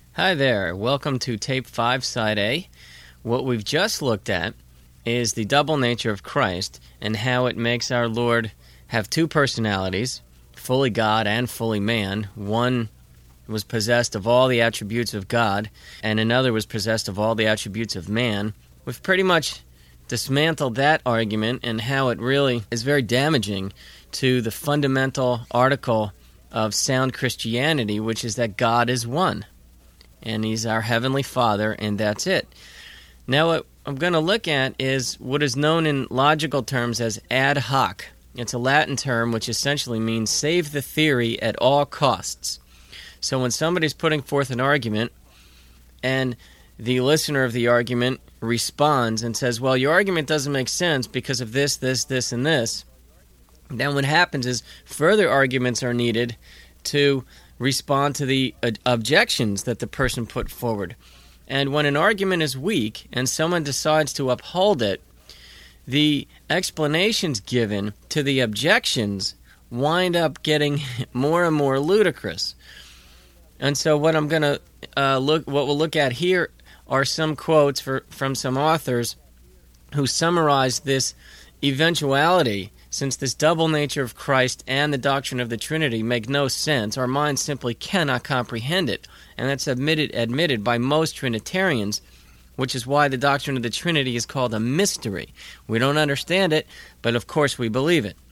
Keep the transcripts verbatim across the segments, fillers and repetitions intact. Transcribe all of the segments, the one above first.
Hi there, welcome to Tape five, Side A. What we've just looked at is the double nature of Christ and how it makes our Lord have two personalities, fully God and fully man. One was possessed of all the attributes of God, and another was possessed of all the attributes of man. We've pretty much dismantled that argument and how it really is very damaging to the fundamental article of sound Christianity, which is that God is one. And He's our Heavenly Father, and that's it. Now what I'm going to look at is what is known in logical terms as ad hoc. It's a Latin term which essentially means save the theory at all costs. So when somebody's putting forth an argument, and the listener of the argument responds and says, well, your argument doesn't make sense because of this, this, this, and this, then what happens is further arguments are needed to respond to the uh, objections that the person put forward. And when an argument is weak and someone decides to uphold it, the explanations given to the objections wind up getting more and more ludicrous. And so what I'm going to uh, look, what we'll look at here are some quotes for, from some authors who summarize this eventuality. Since this double nature of Christ and the doctrine of the Trinity make no sense, our minds simply cannot comprehend it. And that's admitted, admitted by most Trinitarians, which is why the doctrine of the Trinity is called a mystery. We don't understand it, but of course we believe it.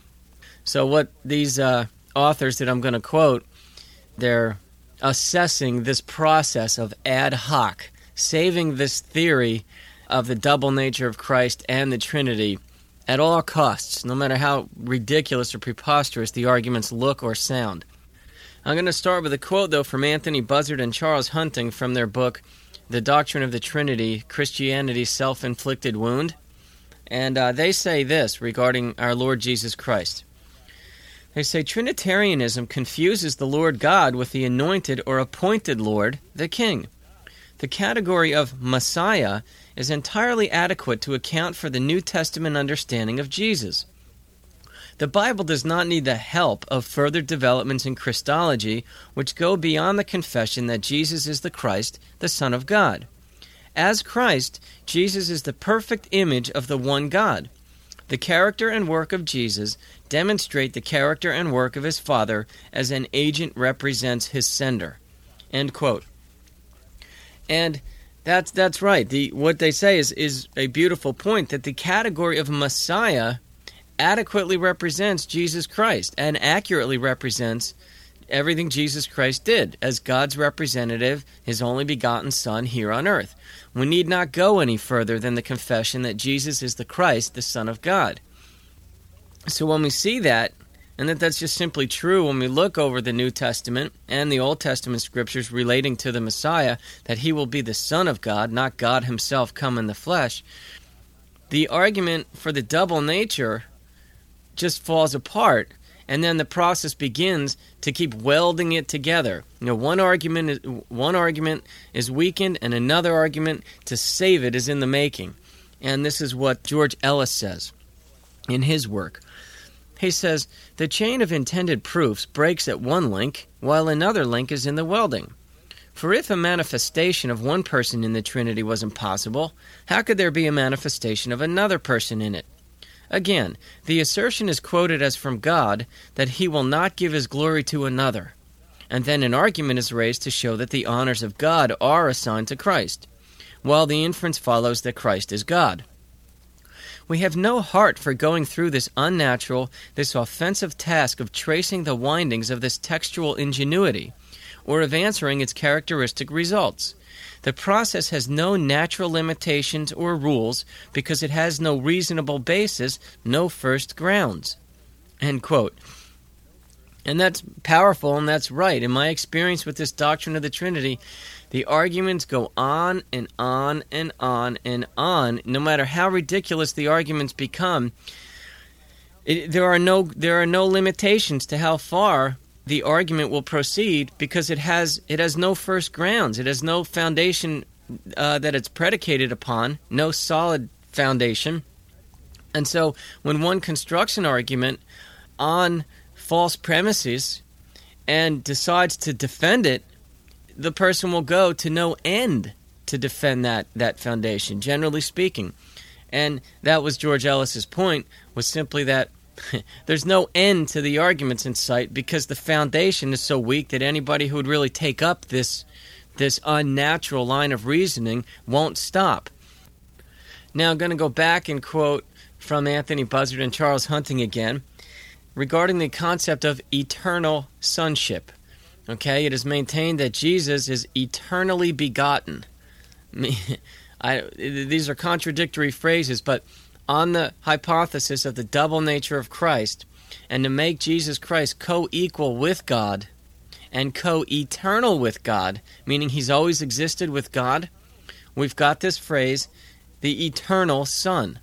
So what these uh, authors that I'm going to quote, they're assessing this process of ad hoc, saving this theory of the double nature of Christ and the Trinity at all costs, no matter how ridiculous or preposterous the arguments look or sound. I'm going to start with a quote, though, from Anthony Buzzard and Charles Hunting from their book, The Doctrine of the Trinity, Christianity's Self-Inflicted Wound. And uh, they say this regarding our Lord Jesus Christ. They say, Trinitarianism confuses the Lord God with the anointed or appointed Lord, the King. The category of Messiah is entirely adequate to account for the New Testament understanding of Jesus. The Bible does not need the help of further developments in Christology which go beyond the confession that Jesus is the Christ, the Son of God. As Christ, Jesus is the perfect image of the one God. The character and work of Jesus demonstrate the character and work of His Father as an agent represents His sender. End quote. And that's that's right. The what they say is, is a beautiful point, that the category of Messiah adequately represents Jesus Christ and accurately represents everything Jesus Christ did as God's representative, His only begotten Son here on earth. We need not go any further than the confession that Jesus is the Christ, the Son of God. So when we see that, and that that's just simply true when we look over the New Testament and the Old Testament scriptures relating to the Messiah, that He will be the Son of God, not God Himself come in the flesh, the argument for the double nature just falls apart, and then the process begins to keep welding it together. You know, one argument is, one argument is weakened, and another argument to save it is in the making. And this is what George Ellis says in his work. He says, the chain of intended proofs breaks at one link, while another link is in the welding. For if a manifestation of one person in the Trinity was impossible, how could there be a manifestation of another person in it? Again, the assertion is quoted as from God that He will not give His glory to another. And then an argument is raised to show that the honors of God are assigned to Christ, while the inference follows that Christ is God. We have no heart for going through this unnatural, this offensive task of tracing the windings of this textual ingenuity, or of answering its characteristic results. The process has no natural limitations or rules because it has no reasonable basis, no first grounds. End quote. And that's powerful, and that's right. In my experience with this doctrine of the Trinity, the arguments go on and on and on and on. No matter how ridiculous the arguments become, it, there are no there are no limitations to how far the argument will proceed because it has it has no first grounds. It has no foundation uh, that it's predicated upon, no solid foundation. And so when one constructs an argument on false premises and decides to defend it, the person will go to no end to defend that, that foundation, generally speaking. And that was George Ellis's point, was simply that there's no end to the arguments in sight because the foundation is so weak that anybody who would really take up this this unnatural line of reasoning won't stop. Now I'm going to go back and quote from Anthony Buzzard and Charles Hunting again regarding the concept of eternal sonship. Okay, it is maintained that Jesus is eternally begotten. I, these are contradictory phrases, but on the hypothesis of the double nature of Christ, and to make Jesus Christ co-equal with God and co-eternal with God, meaning he's always existed with God, we've got this phrase, the eternal Son.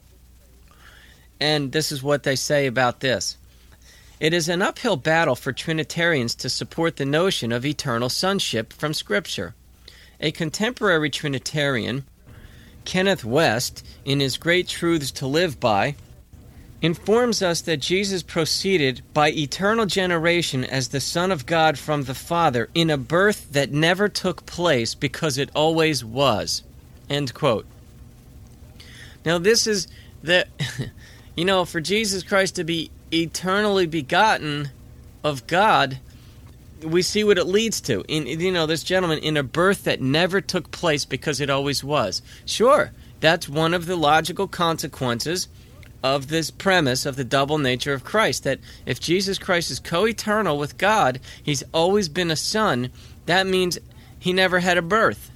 And this is what they say about this. It is an uphill battle for Trinitarians to support the notion of eternal sonship from Scripture. A contemporary Trinitarian, Kenneth West, in his Great Truths to Live By, informs us that Jesus proceeded by eternal generation as the Son of God from the Father in a birth that never took place because it always was. End quote. Now this is the, you know, for Jesus Christ to be eternally begotten of God, we see what it leads to. In, you know, this gentleman, in a birth that never took place because it always was. Sure, that's one of the logical consequences of this premise of the double nature of Christ, that if Jesus Christ is co-eternal with God, he's always been a son, that means he never had a birth.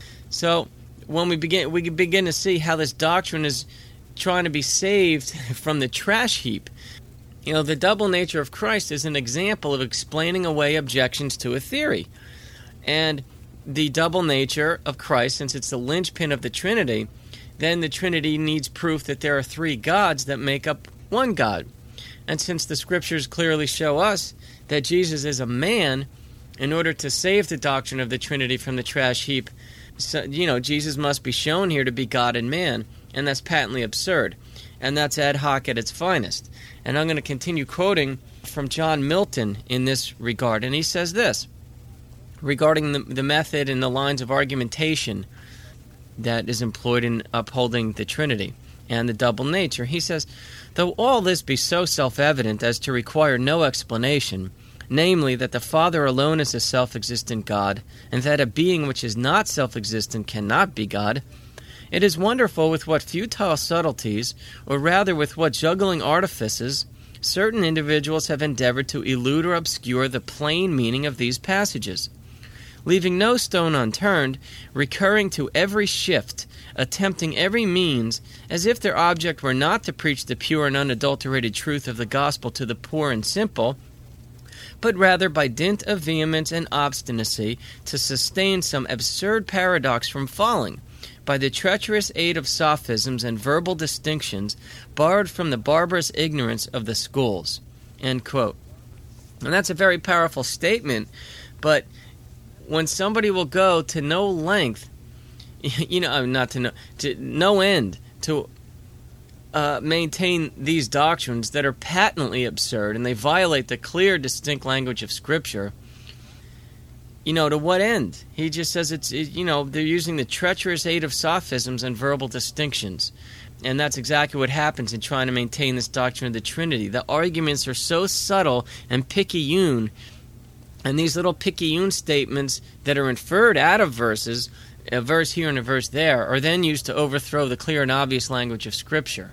So when we begin, we begin to see how this doctrine is trying to be saved from the trash heap. You know, the double nature of Christ is an example of explaining away objections to a theory. And the double nature of Christ, since it's the linchpin of the Trinity, then the Trinity needs proof that there are three gods that make up one God. And since the Scriptures clearly show us that Jesus is a man, in order to save the doctrine of the Trinity from the trash heap, so, you know, Jesus must be shown here to be God and man, and that's patently absurd. And that's ad hoc at its finest. And I'm going to continue quoting from John Milton in this regard. And he says this, regarding the, the method and the lines of argumentation that is employed in upholding the Trinity and the double nature. He says, though all this be so self-evident as to require no explanation, namely that the Father alone is a self-existent God, and that a being which is not self-existent cannot be God, it is wonderful with what futile subtleties, or rather with what juggling artifices, certain individuals have endeavored to elude or obscure the plain meaning of these passages, leaving no stone unturned, recurring to every shift, attempting every means, as if their object were not to preach the pure and unadulterated truth of the gospel to the poor and simple, but rather by dint of vehemence and obstinacy to sustain some absurd paradox from falling, by the treacherous aid of sophisms and verbal distinctions borrowed from the barbarous ignorance of the schools. End quote. And that's a very powerful statement, but when somebody will go to no length, you know, not to no, to no end, to uh, maintain these doctrines that are patently absurd, and they violate the clear, distinct language of Scripture, you know, to what end? He just says it's, it, you know, they're using the treacherous aid of sophisms and verbal distinctions. And that's exactly what happens in trying to maintain this doctrine of the Trinity. The arguments are so subtle and picayune, and these little picayune statements that are inferred out of verses, a verse here and a verse there, are then used to overthrow the clear and obvious language of Scripture.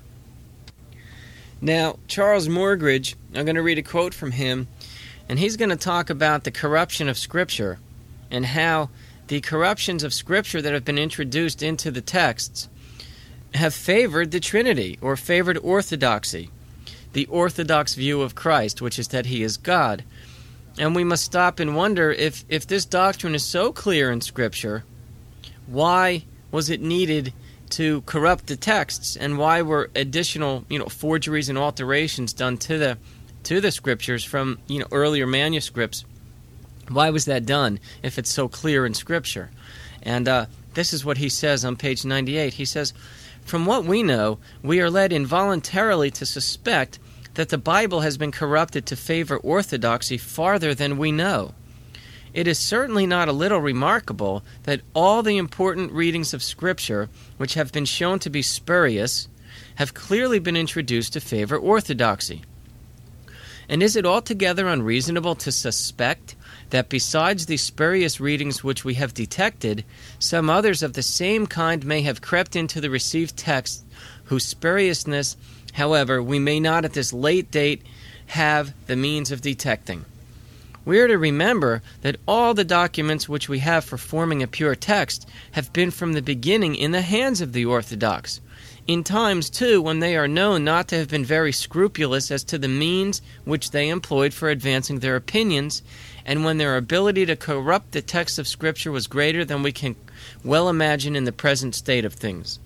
Now, Charles Morgridge, I'm going to read a quote from him, and he's going to talk about the corruption of Scripture and how the corruptions of Scripture that have been introduced into the texts have favored the Trinity, or favored orthodoxy, the orthodox view of Christ, which is that he is God. And we must stop and wonder, if, if this doctrine is so clear in Scripture, why was it needed to corrupt the texts, and why were additional, you know, forgeries and alterations done to the to the Scriptures from, you know, earlier manuscripts? Why was that done if it's so clear in Scripture? And uh, this is what he says on page ninety-eight. He says, from what we know, we are led involuntarily to suspect that the Bible has been corrupted to favor orthodoxy farther than we know. it is certainly not a little remarkable that all the important readings of Scripture, which have been shown to be spurious, have clearly been introduced to favor orthodoxy. And is it altogether unreasonable to suspect that besides the spurious readings which we have detected, some others of the same kind may have crept into the received text, whose spuriousness, however, we may not at this late date have the means of detecting? We are to remember that all the documents which we have for forming a pure text have been from the beginning in the hands of the Orthodox, in times, too, when they are known not to have been very scrupulous as to the means which they employed for advancing their opinions, and when their ability to corrupt the text of Scripture was greater than we can well imagine in the present state of things.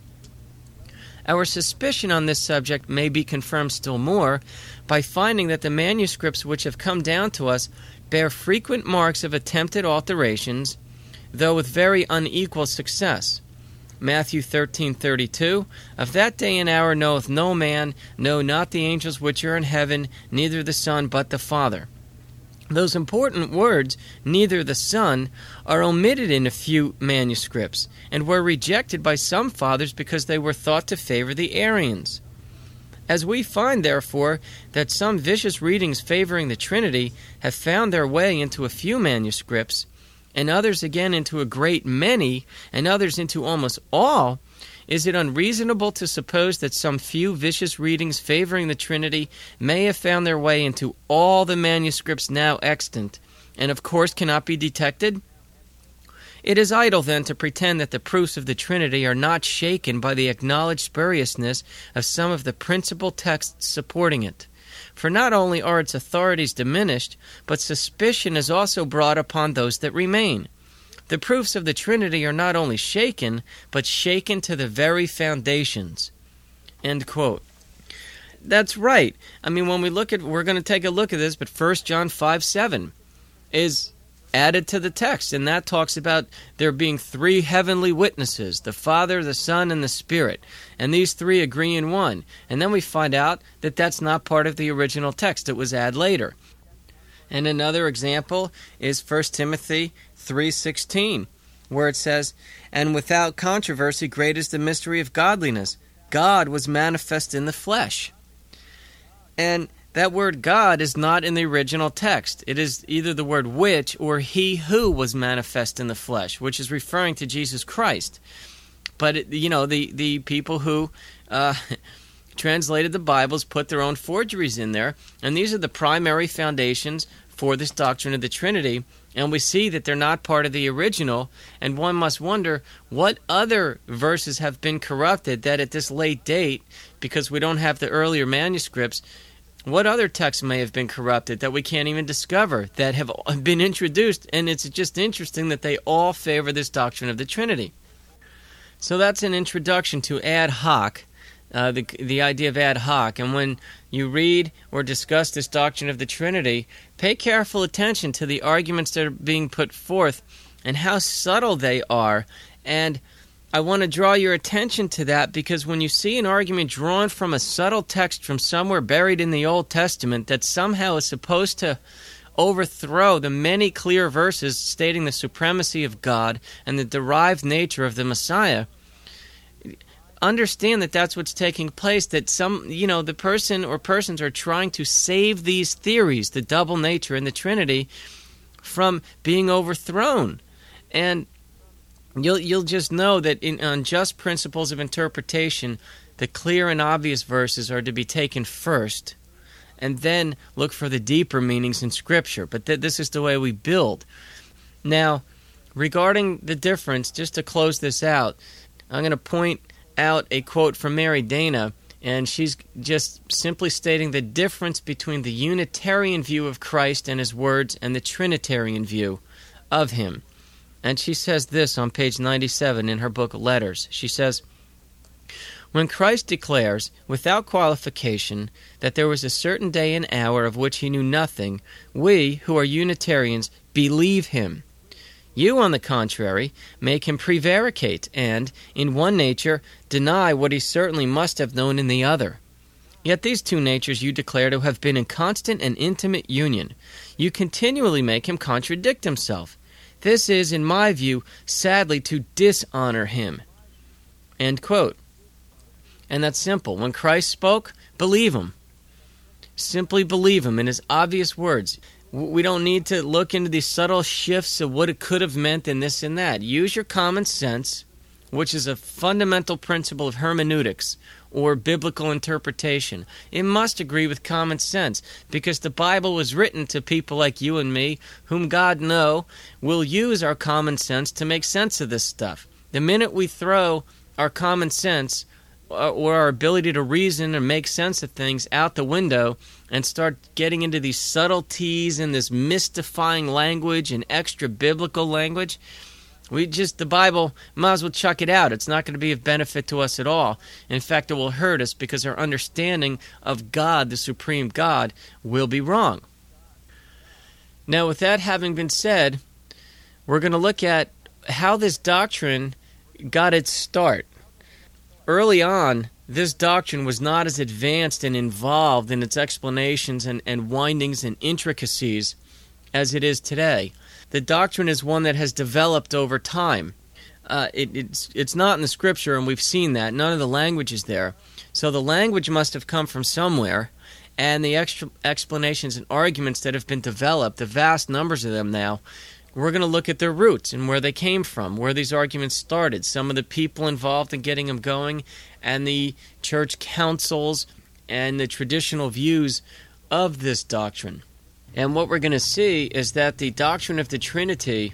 Our suspicion on this subject may be confirmed still more by finding that the manuscripts which have come down to us bear frequent marks of attempted alterations, though with very unequal success. Matthew thirteen thirty-two, Of that day and hour knoweth no man, no, not the angels which are in heaven, neither the Son, but the Father. Those important words, neither the Son, are omitted in a few manuscripts, and were rejected by some fathers because they were thought to favor the Arians. As we find, therefore, that some vicious readings favoring the Trinity have found their way into a few manuscripts, and others again into a great many, and others into almost all, is it unreasonable to suppose that some few vicious readings favoring the Trinity may have found their way into all the manuscripts now extant, and of course cannot be detected? It is idle, then, to pretend that the proofs of the Trinity are not shaken by the acknowledged spuriousness of some of the principal texts supporting it. For not only are its authorities diminished, but suspicion is also brought upon those that remain. The proofs of the Trinity are not only shaken, but shaken to the very foundations." End quote. That's right. I mean, when we look at, we're going to take a look at this, but First John five seven is added to the text, and that talks about there being three heavenly witnesses, the Father, the Son, and the Spirit, and these three agree in one. And then we find out that that's not part of the original text. It was added later. And another example is First Timothy three sixteen, where it says, "And without controversy great is the mystery of godliness. God was manifest in the flesh." And that word God is not in the original text. It is either the word which or he who was manifest in the flesh, which is referring to Jesus Christ. But, it, you know, the, the people who uh, translated the Bibles put their own forgeries in there, and these are the primary foundations for this doctrine of the Trinity, and we see that they're not part of the original, and one must wonder what other verses have been corrupted that at this late date, because we don't have the earlier manuscripts, what other texts may have been corrupted that we can't even discover that have been introduced, and it's just interesting that they all favor this doctrine of the Trinity. So that's an introduction to ad hoc, uh, the, the idea of ad hoc, and when you read or discuss this doctrine of the Trinity, pay careful attention to the arguments that are being put forth and how subtle they are, and I want to draw your attention to that because when you see an argument drawn from a subtle text from somewhere buried in the Old Testament that somehow is supposed to overthrow the many clear verses stating the supremacy of God and the derived nature of the Messiah, understand that that's what's taking place, that some, you know, the person or persons are trying to save these theories, the double nature and the Trinity, from being overthrown. And You'll you'll just know that in, on just principles of interpretation, the clear and obvious verses are to be taken first, and then look for the deeper meanings in Scripture. But th- this is the way we build. Now, regarding the difference, just to close this out, I'm going to point out a quote from Mary Dana, and she's just simply stating the difference between the Unitarian view of Christ and His words and the Trinitarian view of Him. And she says this on page ninety-seven in her book Letters. She says, "When Christ declares, without qualification, that there was a certain day and hour of which He knew nothing, we, who are Unitarians, believe Him. You, on the contrary, make Him prevaricate and, in one nature, deny what He certainly must have known in the other. Yet these two natures you declare to have been in constant and intimate union. You continually make him contradict himself. This is, in my view, sadly to dishonor him." End quote. And that's simple. When Christ spoke, believe him. Simply believe him in his obvious words. We don't need to look into these subtle shifts of what it could have meant and this and that. Use your common sense, which is a fundamental principle of hermeneutics or biblical interpretation. It must agree with common sense, because the Bible was written to people like you and me, whom God know will use our common sense to make sense of this stuff. The minute we throw our common sense or our ability to reason and make sense of things out the window and start getting into these subtleties and this mystifying language and extra biblical language, we just, the Bible, might as well chuck it out. It's not going to be of benefit to us at all. In fact, it will hurt us, because our understanding of God, the supreme God, will be wrong. Now, with that having been said, we're going to look at how this doctrine got its start. Early on, this doctrine was not as advanced and involved in its explanations and, and windings and intricacies as it is today. The doctrine is one that has developed over time. Uh, it, it's, it's not in the Scripture, and we've seen that. None of the language is there. So the language must have come from somewhere, and the extra explanations and arguments that have been developed, the vast numbers of them now, we're going to look at their roots and where they came from, where these arguments started, some of the people involved in getting them going, and the church councils and the traditional views of this doctrine. And what we're going to see is that the doctrine of the Trinity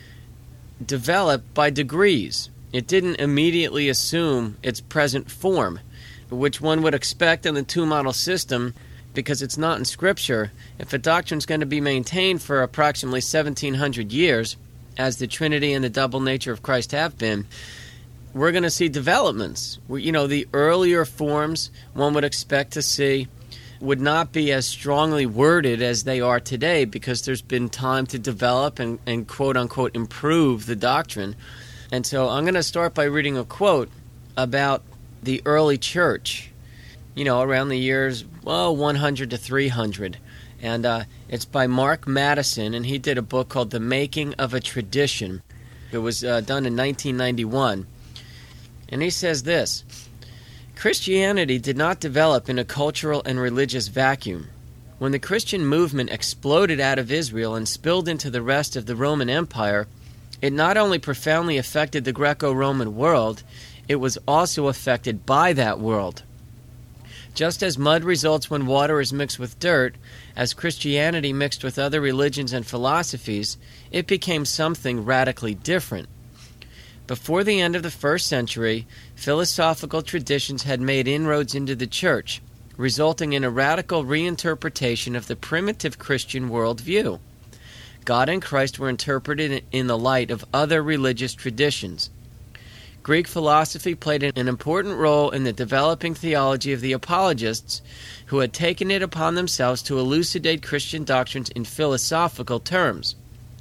developed by degrees. It didn't immediately assume its present form, which one would expect in the two-model system, because it's not in Scripture. If a doctrine's going to be maintained for approximately seventeen hundred years, as the Trinity and the double nature of Christ have been, we're going to see developments. You know, the earlier forms one would expect to see would not be as strongly worded as they are today, because there's been time to develop and, and quote-unquote improve the doctrine. And so I'm going to start by reading a quote about the early church, you know, around the years, well, one hundred to three hundred. And uh, it's by Mark Madison, and he did a book called The Making of a Tradition. It was uh, done in nineteen ninety-one. And he says this: "Christianity did not develop in a cultural and religious vacuum. When the Christian movement exploded out of Israel and spilled into the rest of the Roman Empire, it not only profoundly affected the Greco-Roman world, it was also affected by that world. Just as mud results when water is mixed with dirt, as Christianity mixed with other religions and philosophies, it became something radically different. Before the end of the first century, philosophical traditions had made inroads into the church, resulting in a radical reinterpretation of the primitive Christian worldview. God and Christ were interpreted in the light of other religious traditions. Greek philosophy played an important role in the developing theology of the apologists, who had taken it upon themselves to elucidate Christian doctrines in philosophical terms.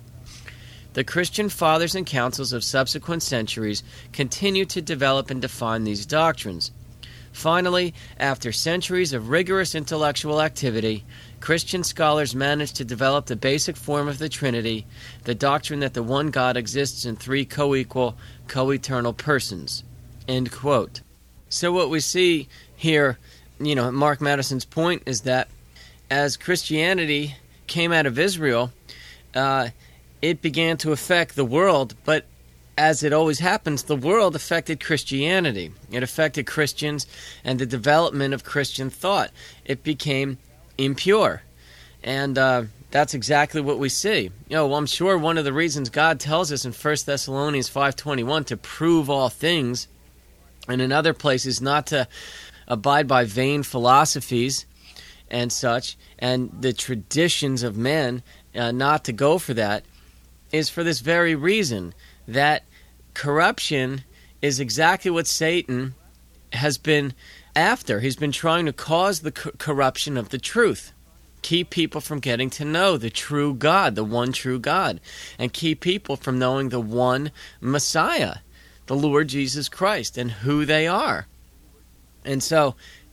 The Christian fathers and councils of subsequent centuries continued to develop and define these doctrines. Finally, after centuries of rigorous intellectual activity, Christian scholars managed to develop the basic form of the Trinity, the doctrine that the one God exists in three co-equal, co-eternal persons." End quote. So what we see here, you know, Mark Madison's point is that as Christianity came out of Israel, uh, it began to affect the world, but as it always happens, the world affected Christianity. It affected Christians and the development of Christian thought. It became impure. And uh, that's exactly what we see. You know, I'm sure one of the reasons God tells us in First Thessalonians five twenty-one to prove all things, and in other places not to abide by vain philosophies and such, and the traditions of men, uh, not to go for that, is for this very reason, that corruption is exactly what Satan has been after. He's been trying to cause the co- corruption of the truth, keep people from getting to know the true God, the one true God, and keep people from knowing the one Messiah, the Lord Jesus Christ, and who they are. And so,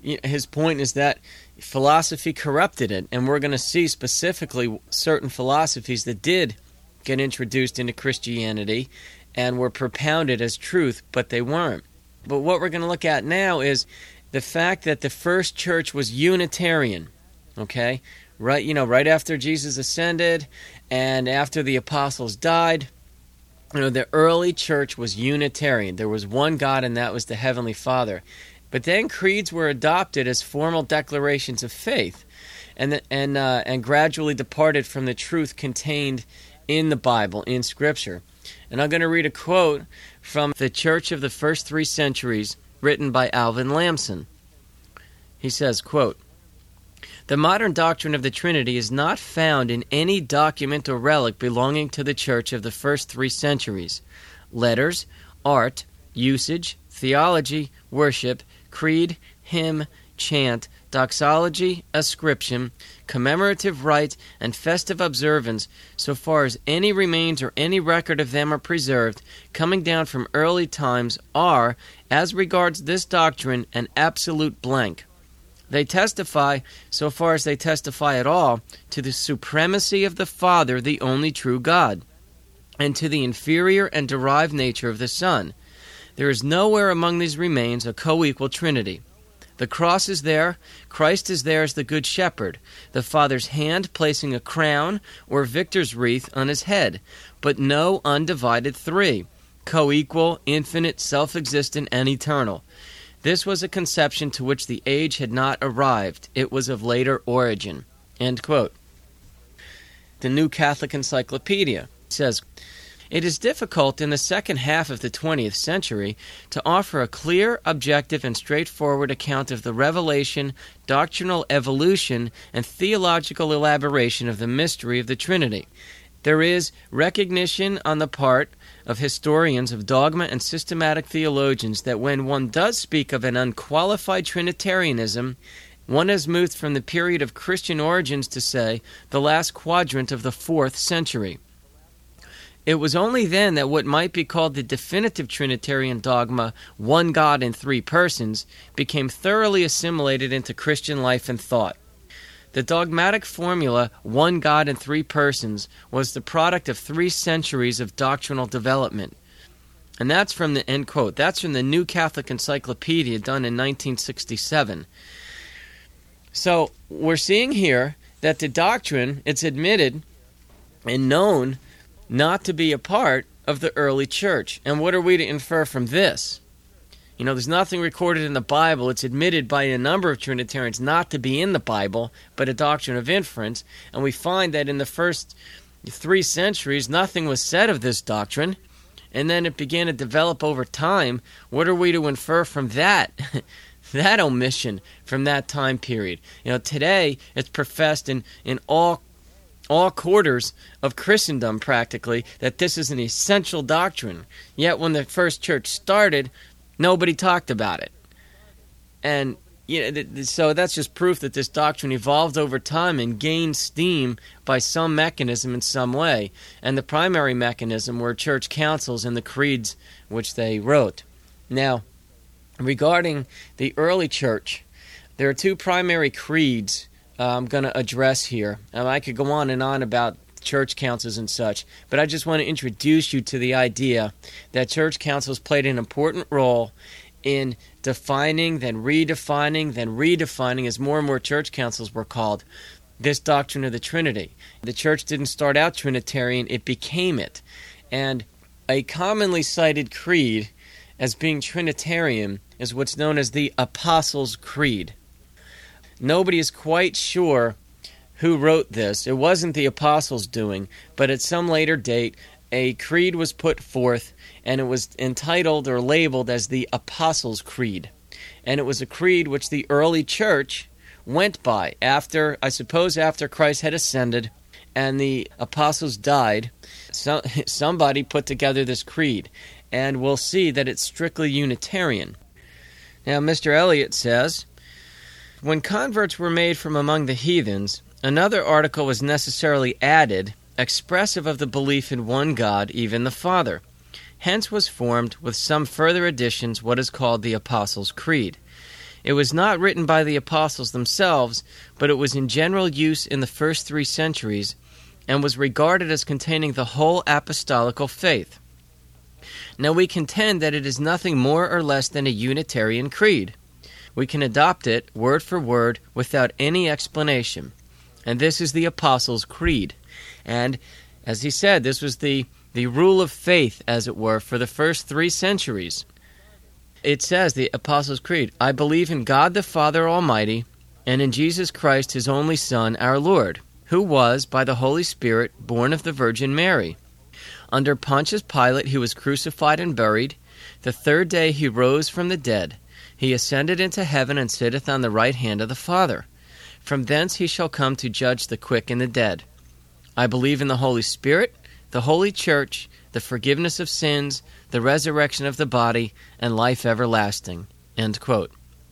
his point is that philosophy corrupted it, and we're going to see specifically certain philosophies that did get introduced into Christianity and were propounded as truth, but they weren't. But what we're going to look at now is the fact that the first church was Unitarian, okay? Right, you know, right after Jesus ascended and after the apostles died, you know, the early church was Unitarian. There was one God, and that was the Heavenly Father. But then creeds were adopted as formal declarations of faith, and and uh, and gradually departed from the truth contained in the Bible, in Scripture. And I'm going to read a quote from The Church of the First Three Centuries, written by Alvin Lamson. He says, quote, "The modern doctrine of the Trinity is not found in any document or relic belonging to the Church of the first three centuries. Letters, art, usage, theology, worship, creed, hymn, chant, doxology, ascription, commemorative rite, and festive observance, so far as any remains or any record of them are preserved, coming down from early times, are, as regards this doctrine, an absolute blank. They testify, so far as they testify at all, to the supremacy of the Father, the only true God, and to the inferior and derived nature of the Son. There is nowhere among these remains a co-equal Trinity. The cross is there, Christ is there as the Good Shepherd, the Father's hand placing a crown or victor's wreath on his head, but no undivided three, co-equal, infinite, self-existent, and eternal. This was a conception to which the age had not arrived. It was of later origin." End quote. The New Catholic Encyclopedia says, "It is difficult in the second half of the twentieth century to offer a clear, objective, and straightforward account of the revelation, doctrinal evolution, and theological elaboration of the mystery of the Trinity. There is recognition on the part of historians of dogma and systematic theologians that when one does speak of an unqualified Trinitarianism, one has moved from the period of Christian origins to, say, the last quadrant of the fourth century. It was only then that what might be called the definitive Trinitarian dogma, one God in three persons, became thoroughly assimilated into Christian life and thought. The dogmatic formula, one God in three persons, was the product of three centuries of doctrinal development." And that's from the end quote. That's from the New Catholic Encyclopedia, done in nineteen sixty-seven. So we're seeing here that the doctrine, it's admitted and known not to be a part of the early church. And what are we to infer from this? You know, there's nothing recorded in the Bible. It's admitted by a number of Trinitarians not to be in the Bible, but a doctrine of inference. And we find that in the first three centuries, nothing was said of this doctrine. And then it began to develop over time. What are we to infer from that? that omission from that time period? You know, today it's professed in, in all all quarters of Christendom practically that this is an essential doctrine. Yet when the first church started, nobody talked about it. And you know, so that's just proof that this doctrine evolved over time and gained steam by some mechanism in some way. And the primary mechanism were church councils and the creeds which they wrote. Now, regarding the early church, there are two primary creeds uh, I'm going to address here. Um, I could go on and on about church councils and such, but I just want to introduce you to the idea that church councils played an important role in defining, then redefining, then redefining, as more and more church councils were called, this doctrine of the Trinity. The church didn't start out Trinitarian, it became it. And a commonly cited creed as being Trinitarian is what's known as the Apostles' Creed. Nobody is quite sure who wrote this. It wasn't the apostles doing, but at some later date, a creed was put forth, and it was entitled or labeled as the Apostles' Creed. And it was a creed which the early church went by after, I suppose after Christ had ascended and the apostles died. So, somebody put together this creed, and we'll see that it's strictly Unitarian. Now, Mister Elliot says, when converts were made from among the heathens, another article was necessarily added, expressive of the belief in one God, even the Father. Hence was formed, with some further additions, what is called the Apostles' Creed. It was not written by the apostles themselves, but it was in general use in the first three centuries and was regarded as containing the whole apostolical faith. Now we contend that it is nothing more or less than a Unitarian creed. We can adopt it word for word without any explanation. And this is the Apostles' Creed. And as he said, this was the, the rule of faith, as it were, for the first three centuries. It says, the Apostles' Creed, I believe in God the Father Almighty, and in Jesus Christ, his only Son, our Lord, who was, by the Holy Spirit, born of the Virgin Mary. Under Pontius Pilate he was crucified and buried. The third day he rose from the dead. He ascended into heaven and sitteth on the right hand of the Father. From thence he shall come to judge the quick and the dead. I believe in the Holy Spirit, the Holy Church, the forgiveness of sins, the resurrection of the body, and life everlasting. End quote.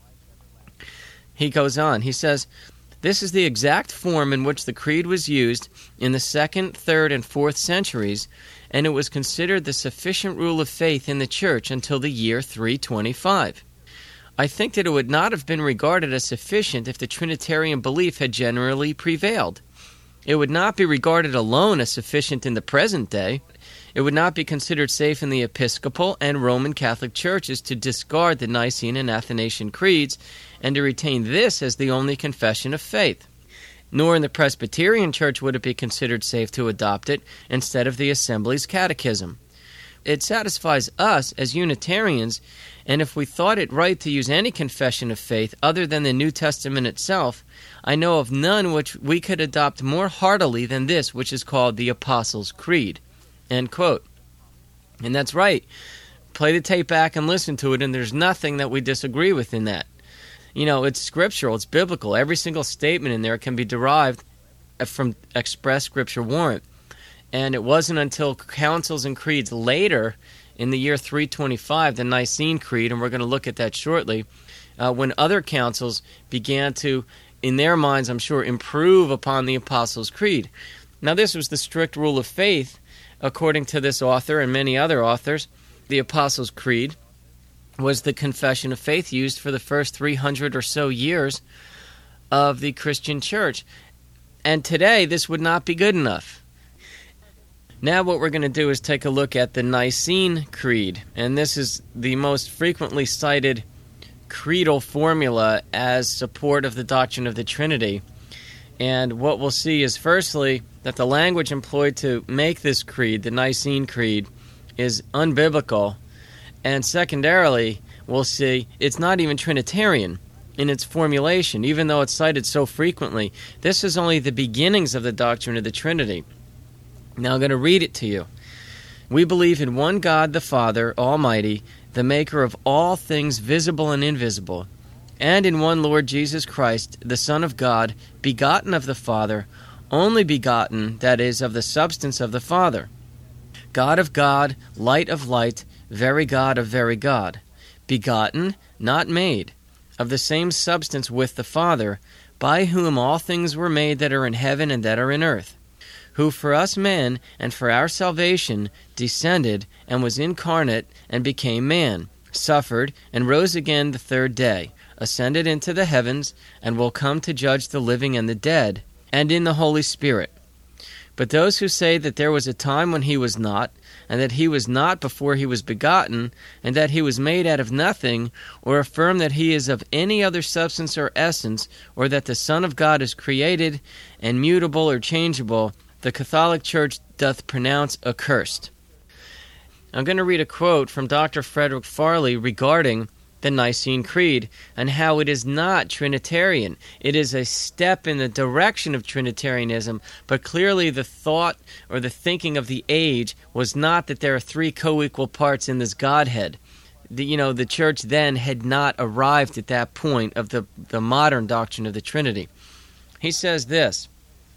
He goes on. He says, this is the exact form in which the creed was used in the second, third, and fourth centuries, and it was considered the sufficient rule of faith in the Church until the year three twenty-five. I think that it would not have been regarded as sufficient if the Trinitarian belief had generally prevailed. It would not be regarded alone as sufficient in the present day. It would not be considered safe in the Episcopal and Roman Catholic churches to discard the Nicene and Athanasian creeds and to retain this as the only confession of faith. Nor in the Presbyterian Church would it be considered safe to adopt it instead of the Assembly's Catechism. It satisfies us as Unitarians, and if we thought it right to use any confession of faith other than the New Testament itself, I know of none which we could adopt more heartily than this, which is called the Apostles' Creed. End quote. And that's right. Play the tape back and listen to it, and there's nothing that we disagree with in that. You know, it's scriptural, it's biblical. Every single statement in there can be derived from express scripture warrant. And it wasn't until councils and creeds later, in the year three twenty-five, the Nicene Creed, and we're going to look at that shortly, uh, when other councils began to, in their minds, I'm sure, improve upon the Apostles' Creed. Now, this was the strict rule of faith, according to this author and many other authors. The Apostles' Creed was the confession of faith used for the first three hundred or so years of the Christian church. And today, this would not be good enough. Now what we're going to do is take a look at the Nicene Creed, and this is the most frequently cited creedal formula as support of the doctrine of the Trinity. And what we'll see is, firstly, that the language employed to make this creed, the Nicene Creed, is unbiblical, and secondarily, we'll see it's not even Trinitarian in its formulation, even though it's cited so frequently. This is only the beginnings of the doctrine of the Trinity. Now I'm going to read it to you. We believe in one God the Father Almighty, the maker of all things visible and invisible, and in one Lord Jesus Christ, the Son of God, begotten of the Father, only begotten, that is, of the substance of the Father, God of God, light of light, very God of very God, begotten, not made, of the same substance with the Father, by whom all things were made that are in heaven and that are in earth, who for us men and for our salvation descended and was incarnate and became man, suffered and rose again the third day, ascended into the heavens, and will come to judge the living and the dead, and in the Holy Spirit. But those who say that there was a time when he was not, and that he was not before he was begotten, and that he was made out of nothing, or affirm that he is of any other substance or essence, or that the Son of God is created and mutable or changeable, the Catholic Church doth pronounce accursed. I'm going to read a quote from Doctor Frederick Farley regarding the Nicene Creed and how it is not Trinitarian. It is a step in the direction of Trinitarianism, but clearly the thought or the thinking of the age was not that there are three co-equal parts in this Godhead. The, you know, the Church then had not arrived at that point of the, the modern doctrine of the Trinity. He says this: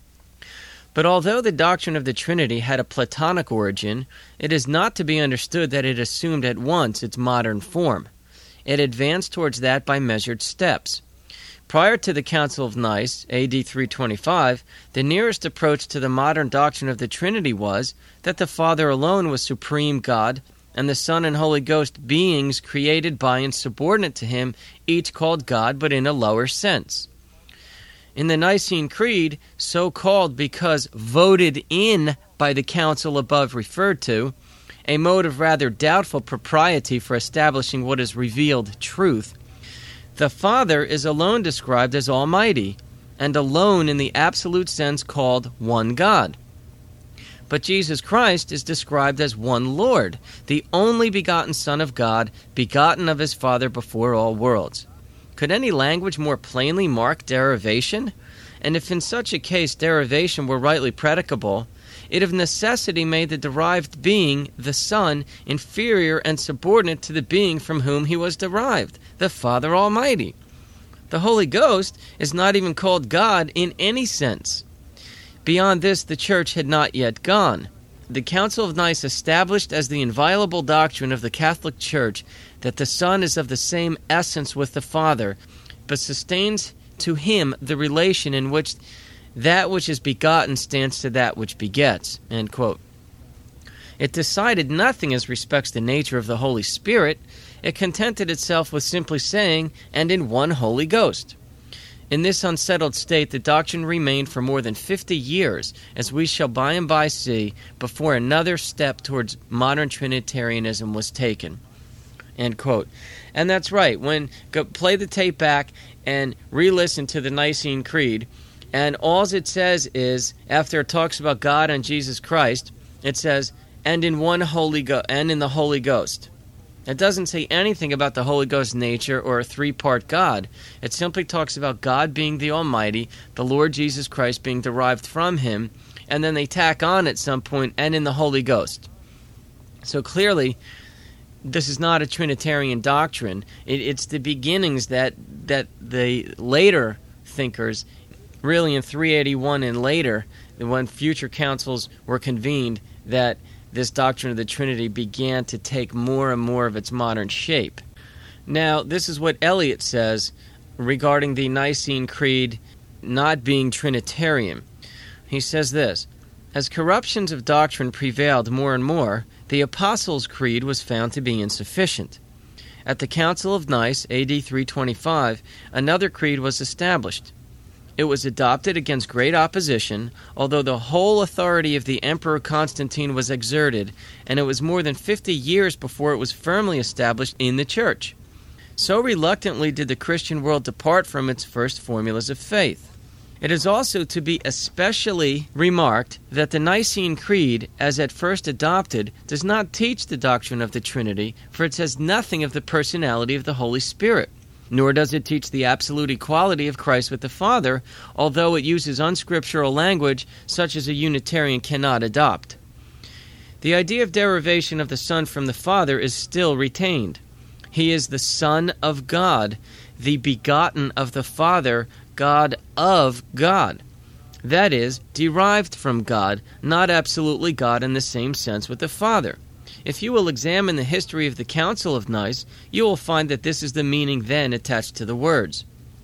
but although the doctrine of the Trinity had a Platonic origin, it is not to be understood that it assumed at once its modern form. It advanced towards that by measured steps. Prior to the Council of Nice, A D three twenty-five, the nearest approach to the modern doctrine of the Trinity was that the Father alone was supreme God and the Son and Holy Ghost beings created by and subordinate to him, each called God, but in a lower sense. In the Nicene Creed, so called because voted in by the council above referred to, a mode of rather doubtful propriety for establishing what is revealed truth, the Father is alone described as Almighty, and alone in the absolute sense called one God. But Jesus Christ is described as one Lord, the only begotten Son of God, begotten of his Father before all worlds. Could any language more plainly mark derivation? And if in such a case derivation were rightly predicable, it of necessity made the derived being, the Son, inferior and subordinate to the being from whom he was derived, the Father Almighty. The Holy Ghost is not even called God in any sense. Beyond this, the Church had not yet gone. The Council of Nice established as the inviolable doctrine of the Catholic Church that the Son is of the same essence with the Father, but sustains to him the relation in which that which is begotten stands to that which begets. End quote. It decided nothing as respects the nature of the Holy Spirit. It contented itself with simply saying, and in one Holy Ghost. In this unsettled state, the doctrine remained for more than fifty years, as we shall by and by see, before another step towards modern Trinitarianism was taken. End quote. And that's right. When go play the tape back and re-listen to the Nicene Creed, and all it says is, after it talks about God and Jesus Christ, it says, and in one Holy Go- and in the Holy Ghost. It doesn't say anything about the Holy Ghost's nature or a three-part God. It simply talks about God being the Almighty, the Lord Jesus Christ being derived from him, and then they tack on at some point, and in the Holy Ghost. So clearly, this is not a Trinitarian doctrine. It, it's the beginnings that, that the later thinkers, really in three eighty-one and later, when future councils were convened, that this doctrine of the Trinity began to take more and more of its modern shape. Now, this is what Eliot says regarding the Nicene Creed not being Trinitarian. He says this, as corruptions of doctrine prevailed more and more, the Apostles' Creed was found to be insufficient. At the Council of Nice, A D three twenty-five, another creed was established. It was adopted against great opposition, although the whole authority of the Emperor Constantine was exerted, and it was more than fifty years before it was firmly established in the Church. So reluctantly did the Christian world depart from its first formulas of faith. It is also to be especially remarked that the Nicene Creed, as at first adopted, does not teach the doctrine of the Trinity, for it says nothing of the personality of the Holy Spirit. Nor does it teach the absolute equality of Christ with the Father, although it uses unscriptural language such as a Unitarian cannot adopt. The idea of derivation of the Son from the Father is still retained. He is the Son of God, the begotten of the Father, God of God. That is, derived from God, not absolutely God in the same sense with the Father. If you will examine the history of the Council of Nice, you will find that this is the meaning then attached to the words.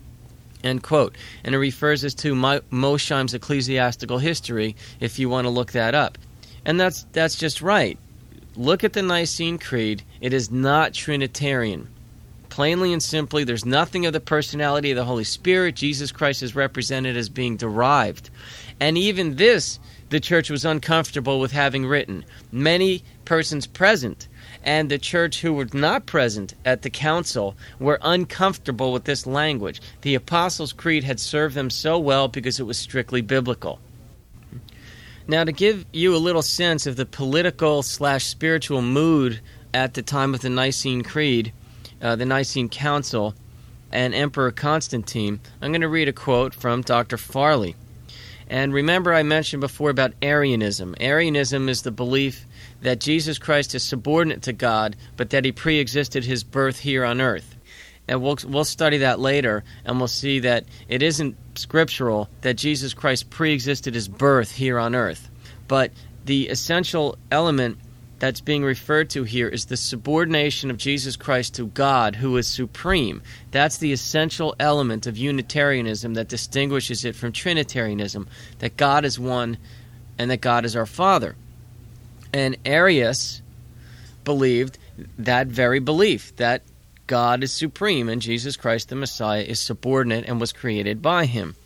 End quote. And it refers us to Mosheim's Ecclesiastical History, if you want to look that up. And that's that's just right. Look at the Nicene Creed. It is not Trinitarian. Plainly and simply, there's nothing of the personality of the Holy Spirit. Jesus Christ is represented as being derived. And even this, the Church was uncomfortable with having written. Many persons present and the Church who were not present at the council were uncomfortable with this language. The Apostles' Creed had served them so well because it was strictly biblical. Now, to give you a little sense of the political slash spiritual mood at the time of the Nicene Creed, uh, the Nicene Council, and Emperor Constantine, I'm going to read a quote from Doctor Farley. And remember I mentioned before about Arianism. Arianism is the belief that Jesus Christ is subordinate to God, but that he pre-existed his birth here on earth. And we'll, we'll study that later, and we'll see that it isn't scriptural that Jesus Christ pre-existed his birth here on earth. But the essential element that's being referred to here is the subordination of Jesus Christ to God, who is supreme. That's the essential element of Unitarianism that distinguishes it from Trinitarianism, that God is one and that God is our Father. And Arius believed that very belief, that God is supreme and Jesus Christ the Messiah is subordinate and was created by him.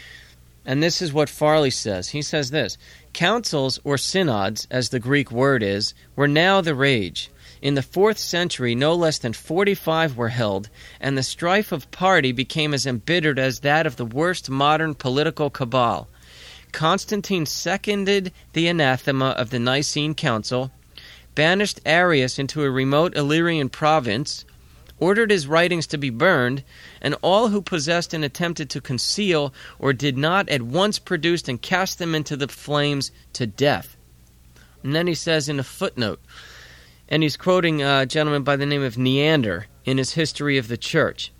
And this is what Farley says. He says this: councils, or synods, as the Greek word is, were now the rage. In the fourth century, no less than forty-five were held, and the strife of party became as embittered as that of the worst modern political cabal. Constantine seconded the anathema of the Nicene Council, banished Arius into a remote Illyrian province, ordered his writings to be burned, and all who possessed and attempted to conceal or did not at once produced and cast them into the flames to death. And then he says in a footnote, and he's quoting a gentleman by the name of Neander in his History of the Church.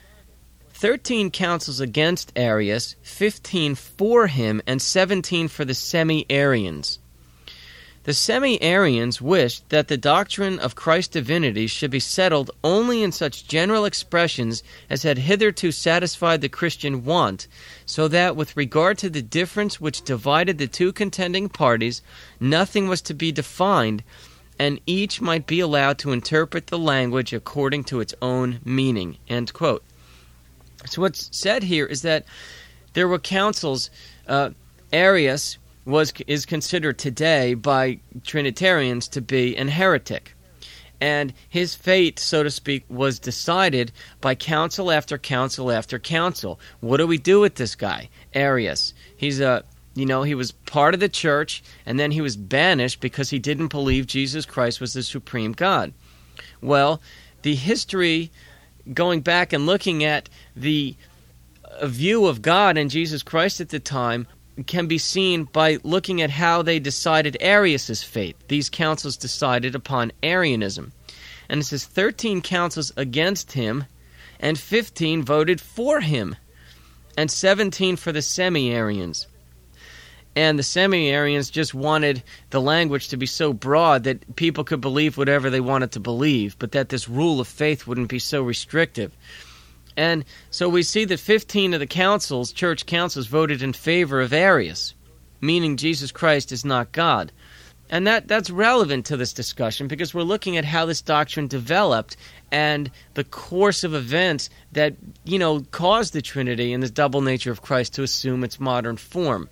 Thirteen councils against Arius, fifteen for him, and seventeen for the semi-Arians. The semi-Arians wished that the doctrine of Christ's divinity should be settled only in such general expressions as had hitherto satisfied the Christian want, so that with regard to the difference which divided the two contending parties, nothing was to be defined, and each might be allowed to interpret the language according to its own meaning. End quote. So what's said here is that there were councils. Uh, Arius was is considered today by Trinitarians to be an heretic. And his fate, so to speak, was decided by council after council after council. What do we do with this guy, Arius? He's a, you know, he was part of the church, and then he was banished because he didn't believe Jesus Christ was the supreme God. Well, the history, going back and looking at the view of God and Jesus Christ at the time, can be seen by looking at how they decided Arius' fate. These councils decided upon Arianism. And it says thirteen councils against him, and fifteen voted for him, and seventeen for the semi-Arians. And the semi-Arians just wanted the language to be so broad that people could believe whatever they wanted to believe, but that this rule of faith wouldn't be so restrictive. And so we see that fifteen of the councils, church councils, voted in favor of Arius, meaning Jesus Christ is not God. And that, that's relevant to this discussion because we're looking at how this doctrine developed and the course of events that, you know, caused the Trinity and the double nature of Christ to assume its modern form.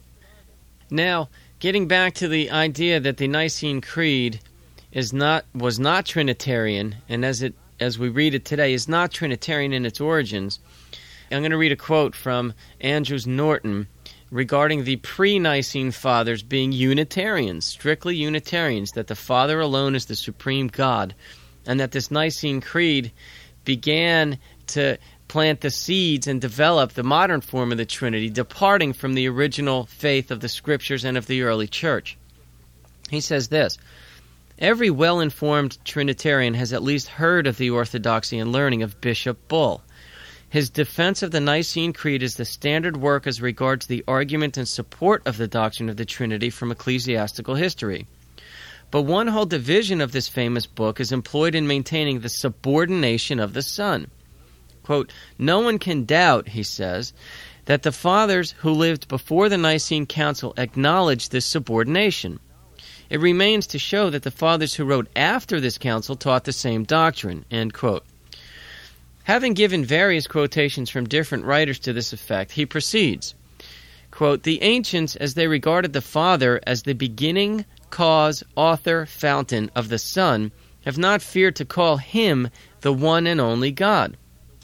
Now, getting back to the idea that the Nicene Creed is not was not Trinitarian, and as it as we read it today, is not Trinitarian in its origins, I'm going to read a quote from Andrews Norton regarding the pre-Nicene Fathers being Unitarians, strictly Unitarians, that the Father alone is the supreme God, and that this Nicene Creed began to plant the seeds and develop the modern form of the Trinity, departing from the original faith of the Scriptures and of the early Church. He says this: every well-informed Trinitarian has at least heard of the orthodoxy and learning of Bishop Bull. His defense of the Nicene Creed is the standard work as regards the argument and support of the doctrine of the Trinity from ecclesiastical history. But one whole division of this famous book is employed in maintaining the subordination of the Son. Quote, no one can doubt, he says, that the Fathers who lived before the Nicene Council acknowledged this subordination. It remains to show that the Fathers who wrote after this council taught the same doctrine. End quote. Having given various quotations from different writers to this effect, he proceeds, quote, the ancients, as they regarded the Father as the beginning, cause, author, fountain of the Son, have not feared to call him the one and only God.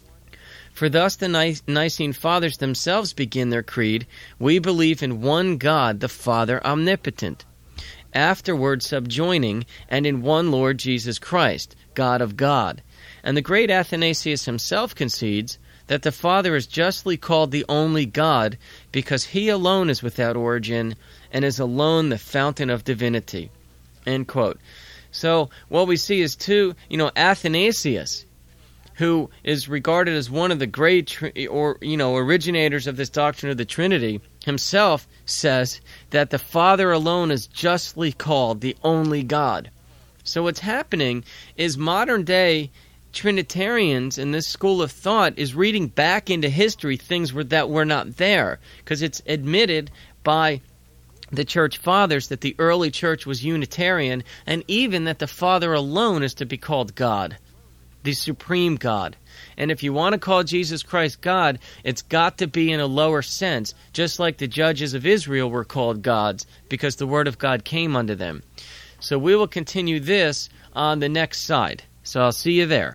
For thus the Nicene Fathers themselves begin their creed, we believe in one God, the Father omnipotent, afterward subjoining, and in one Lord Jesus Christ, God of God. And the great Athanasius himself concedes that the Father is justly called the only God because he alone is without origin and is alone the fountain of divinity. End quote. So what we see is two, you know, Athanasius, who is regarded as one of the great tri- or you know originators of this doctrine of the Trinity, himself says that the Father alone is justly called the only God. So what's happening is modern day Trinitarians in this school of thought is reading back into history things were, that were not there, because it's admitted by the church fathers that the early church was Unitarian, and even that the Father alone is to be called God, the supreme God. And if you want to call Jesus Christ God, it's got to be in a lower sense, just like the judges of Israel were called gods, because the word of God came unto them. So we will continue this on the next side. So I'll see you there.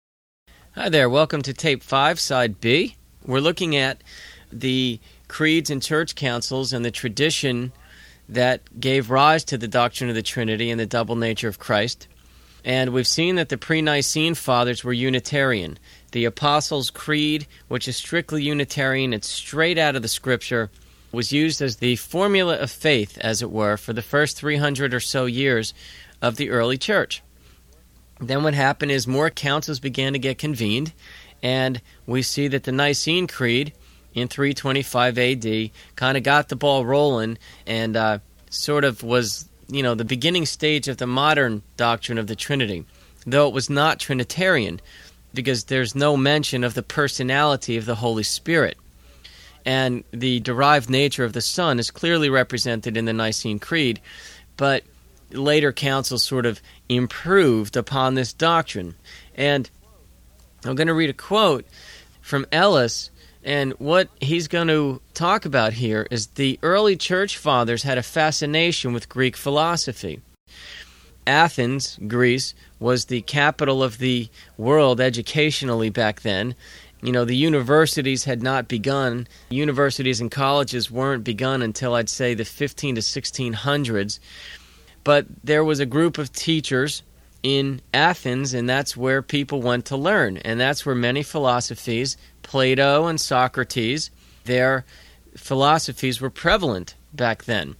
Hi there, welcome to Tape five, Side B. We're looking at the creeds and church councils and the tradition that gave rise to the doctrine of the Trinity and the double nature of Christ. And we've seen that the pre-Nicene fathers were Unitarian. The Apostles' Creed, which is strictly Unitarian, it's straight out of the Scripture, was used as the formula of faith, as it were, for the first three hundred or so years of the early church. Then what happened is more councils began to get convened, and we see that the Nicene Creed in three twenty-five A D kind of got the ball rolling and uh, sort of was, you know, the beginning stage of the modern doctrine of the Trinity, though it was not Trinitarian, because there's no mention of the personality of the Holy Spirit. And the derived nature of the Son is clearly represented in the Nicene Creed, but later councils sort of improved upon this doctrine. And I'm going to read a quote from Ellis, and what he's going to talk about here is the early church fathers had a fascination with Greek philosophy. Athens, Greece, was the capital of the world educationally back then. You know, the universities had not begun. Universities and colleges weren't begun until, I'd say, the fifteen to sixteen hundreds. But there was a group of teachers in Athens, and that's where people went to learn. And that's where many philosophies, Plato and Socrates, their philosophies were prevalent back then.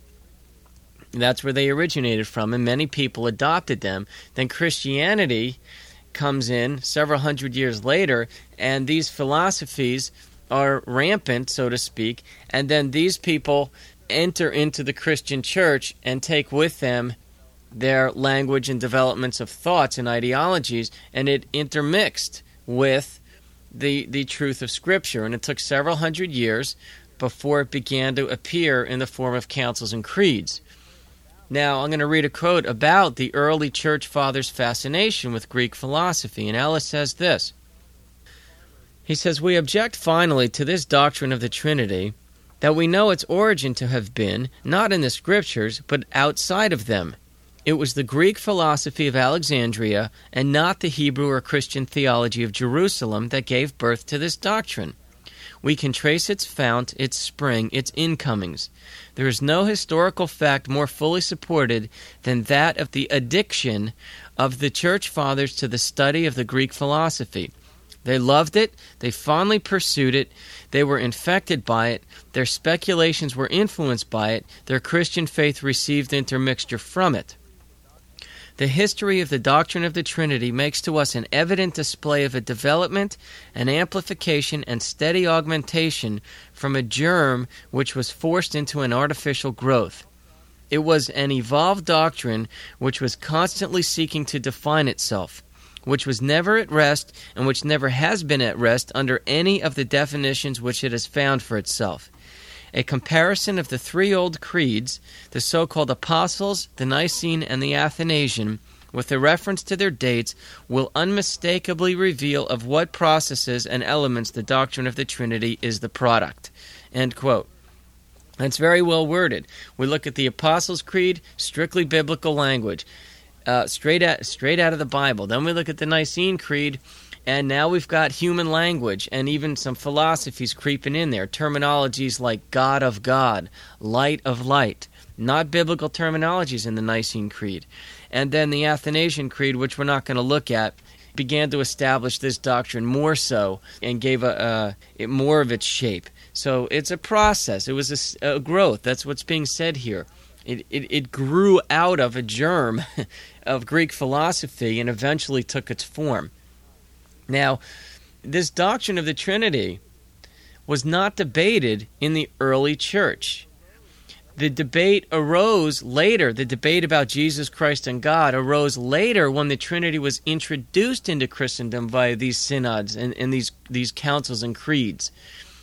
That's where they originated from, and many people adopted them. Then Christianity comes in several hundred years later, and these philosophies are rampant, so to speak, and then these people enter into the Christian church and take with them their language and developments of thoughts and ideologies, and it intermixed with the the truth of Scripture. And it took several hundred years before it began to appear in the form of councils and creeds. Now, I'm going to read a quote about the early church fathers' fascination with Greek philosophy, and Ellis says this. He says, "We object finally to this doctrine of the Trinity, that we know its origin to have been, not in the Scriptures, but outside of them. It was the Greek philosophy of Alexandria, and not the Hebrew or Christian theology of Jerusalem, that gave birth to this doctrine. We can trace its fount, its spring, its incomings. There is no historical fact more fully supported than that of the addiction of the Church Fathers to the study of the Greek philosophy. They loved it, they fondly pursued it, they were infected by it, their speculations were influenced by it, their Christian faith received intermixture from it. The history of the doctrine of the Trinity makes to us an evident display of a development, an amplification, and steady augmentation from a germ which was forced into an artificial growth. It was an evolved doctrine which was constantly seeking to define itself, which was never at rest, and which never has been at rest under any of the definitions which it has found for itself. A comparison of the three old creeds, the so-called Apostles, the Nicene, and the Athanasian, with a reference to their dates, will unmistakably reveal of what processes and elements the doctrine of the Trinity is the product." End quote. That's very well worded. We look at the Apostles' Creed, strictly biblical language, uh, straight out, straight out of the Bible. Then we look at the Nicene Creed, and now we've got human language and even some philosophies creeping in there. Terminologies like God of God, light of light. Not biblical terminologies in the Nicene Creed. And then the Athanasian Creed, which we're not going to look at, began to establish this doctrine more so and gave a, a, it more of its shape. So it's a process. It was a, a growth. That's what's being said here. It, it, it grew out of a germ of Greek philosophy and eventually took its form. Now, this doctrine of the Trinity was not debated in the early church. The debate arose later. The debate about Jesus Christ and God arose later when the Trinity was introduced into Christendom via these synods and, and these, these councils and creeds.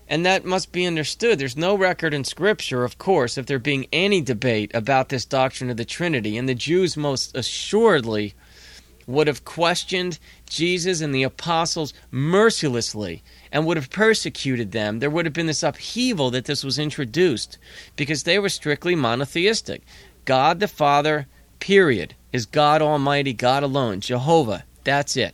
And that must be understood. There's no record in Scripture, of course, of there being any debate about this doctrine of the Trinity. And the Jews most assuredly would have questioned Jesus and the apostles mercilessly and would have persecuted them. There would have been this upheaval that this was introduced because they were strictly monotheistic. God the Father, period, is God Almighty, God alone, Jehovah. That's it.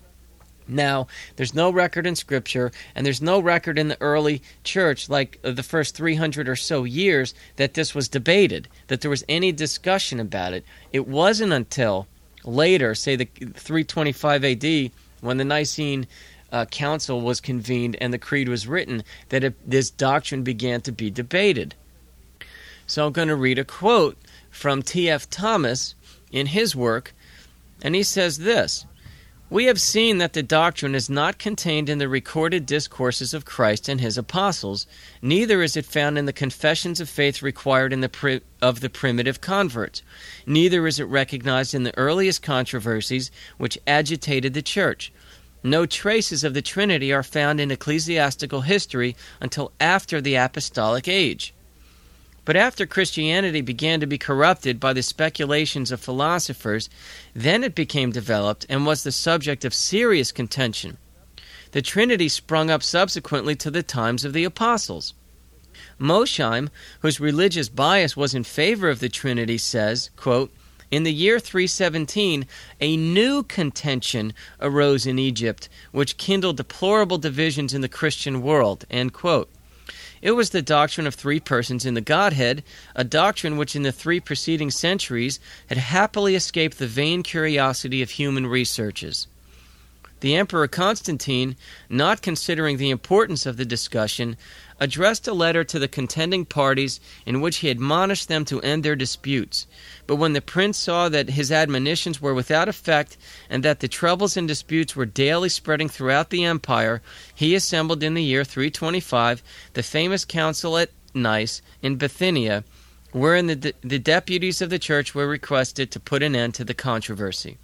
Now, there's no record in Scripture, and there's no record in the early church, like the first three hundred or so years, that this was debated, that there was any discussion about it. It wasn't until later, say the three twenty-five A D, when the Nicene uh, Council was convened and the Creed was written, that it, this doctrine began to be debated. So I'm going to read a quote from T F Thomas in his work, and he says this: "We have seen that the doctrine is not contained in the recorded discourses of Christ and his apostles, neither is it found in the confessions of faith required in the pri- of the primitive converts, neither is it recognized in the earliest controversies which agitated the church. No traces of the Trinity are found in ecclesiastical history until after the apostolic age. But after Christianity began to be corrupted by the speculations of philosophers, then it became developed and was the subject of serious contention. The Trinity sprung up subsequently to the times of the apostles. Mosheim, whose religious bias was in favor of the Trinity, says, quote, in the year three seventeen, a new contention arose in Egypt, which kindled deplorable divisions in the Christian world, end quote. It was the doctrine of three persons in the Godhead, a doctrine which in the three preceding centuries had happily escaped the vain curiosity of human researches. The Emperor Constantine, not considering the importance of the discussion, addressed a letter to the contending parties in which he admonished them to end their disputes. But when the prince saw that his admonitions were without effect and that the troubles and disputes were daily spreading throughout the empire, he assembled in the year three twenty-five the famous council at Nice in Bithynia, wherein the, de- the deputies of the church were requested to put an end to the controversy.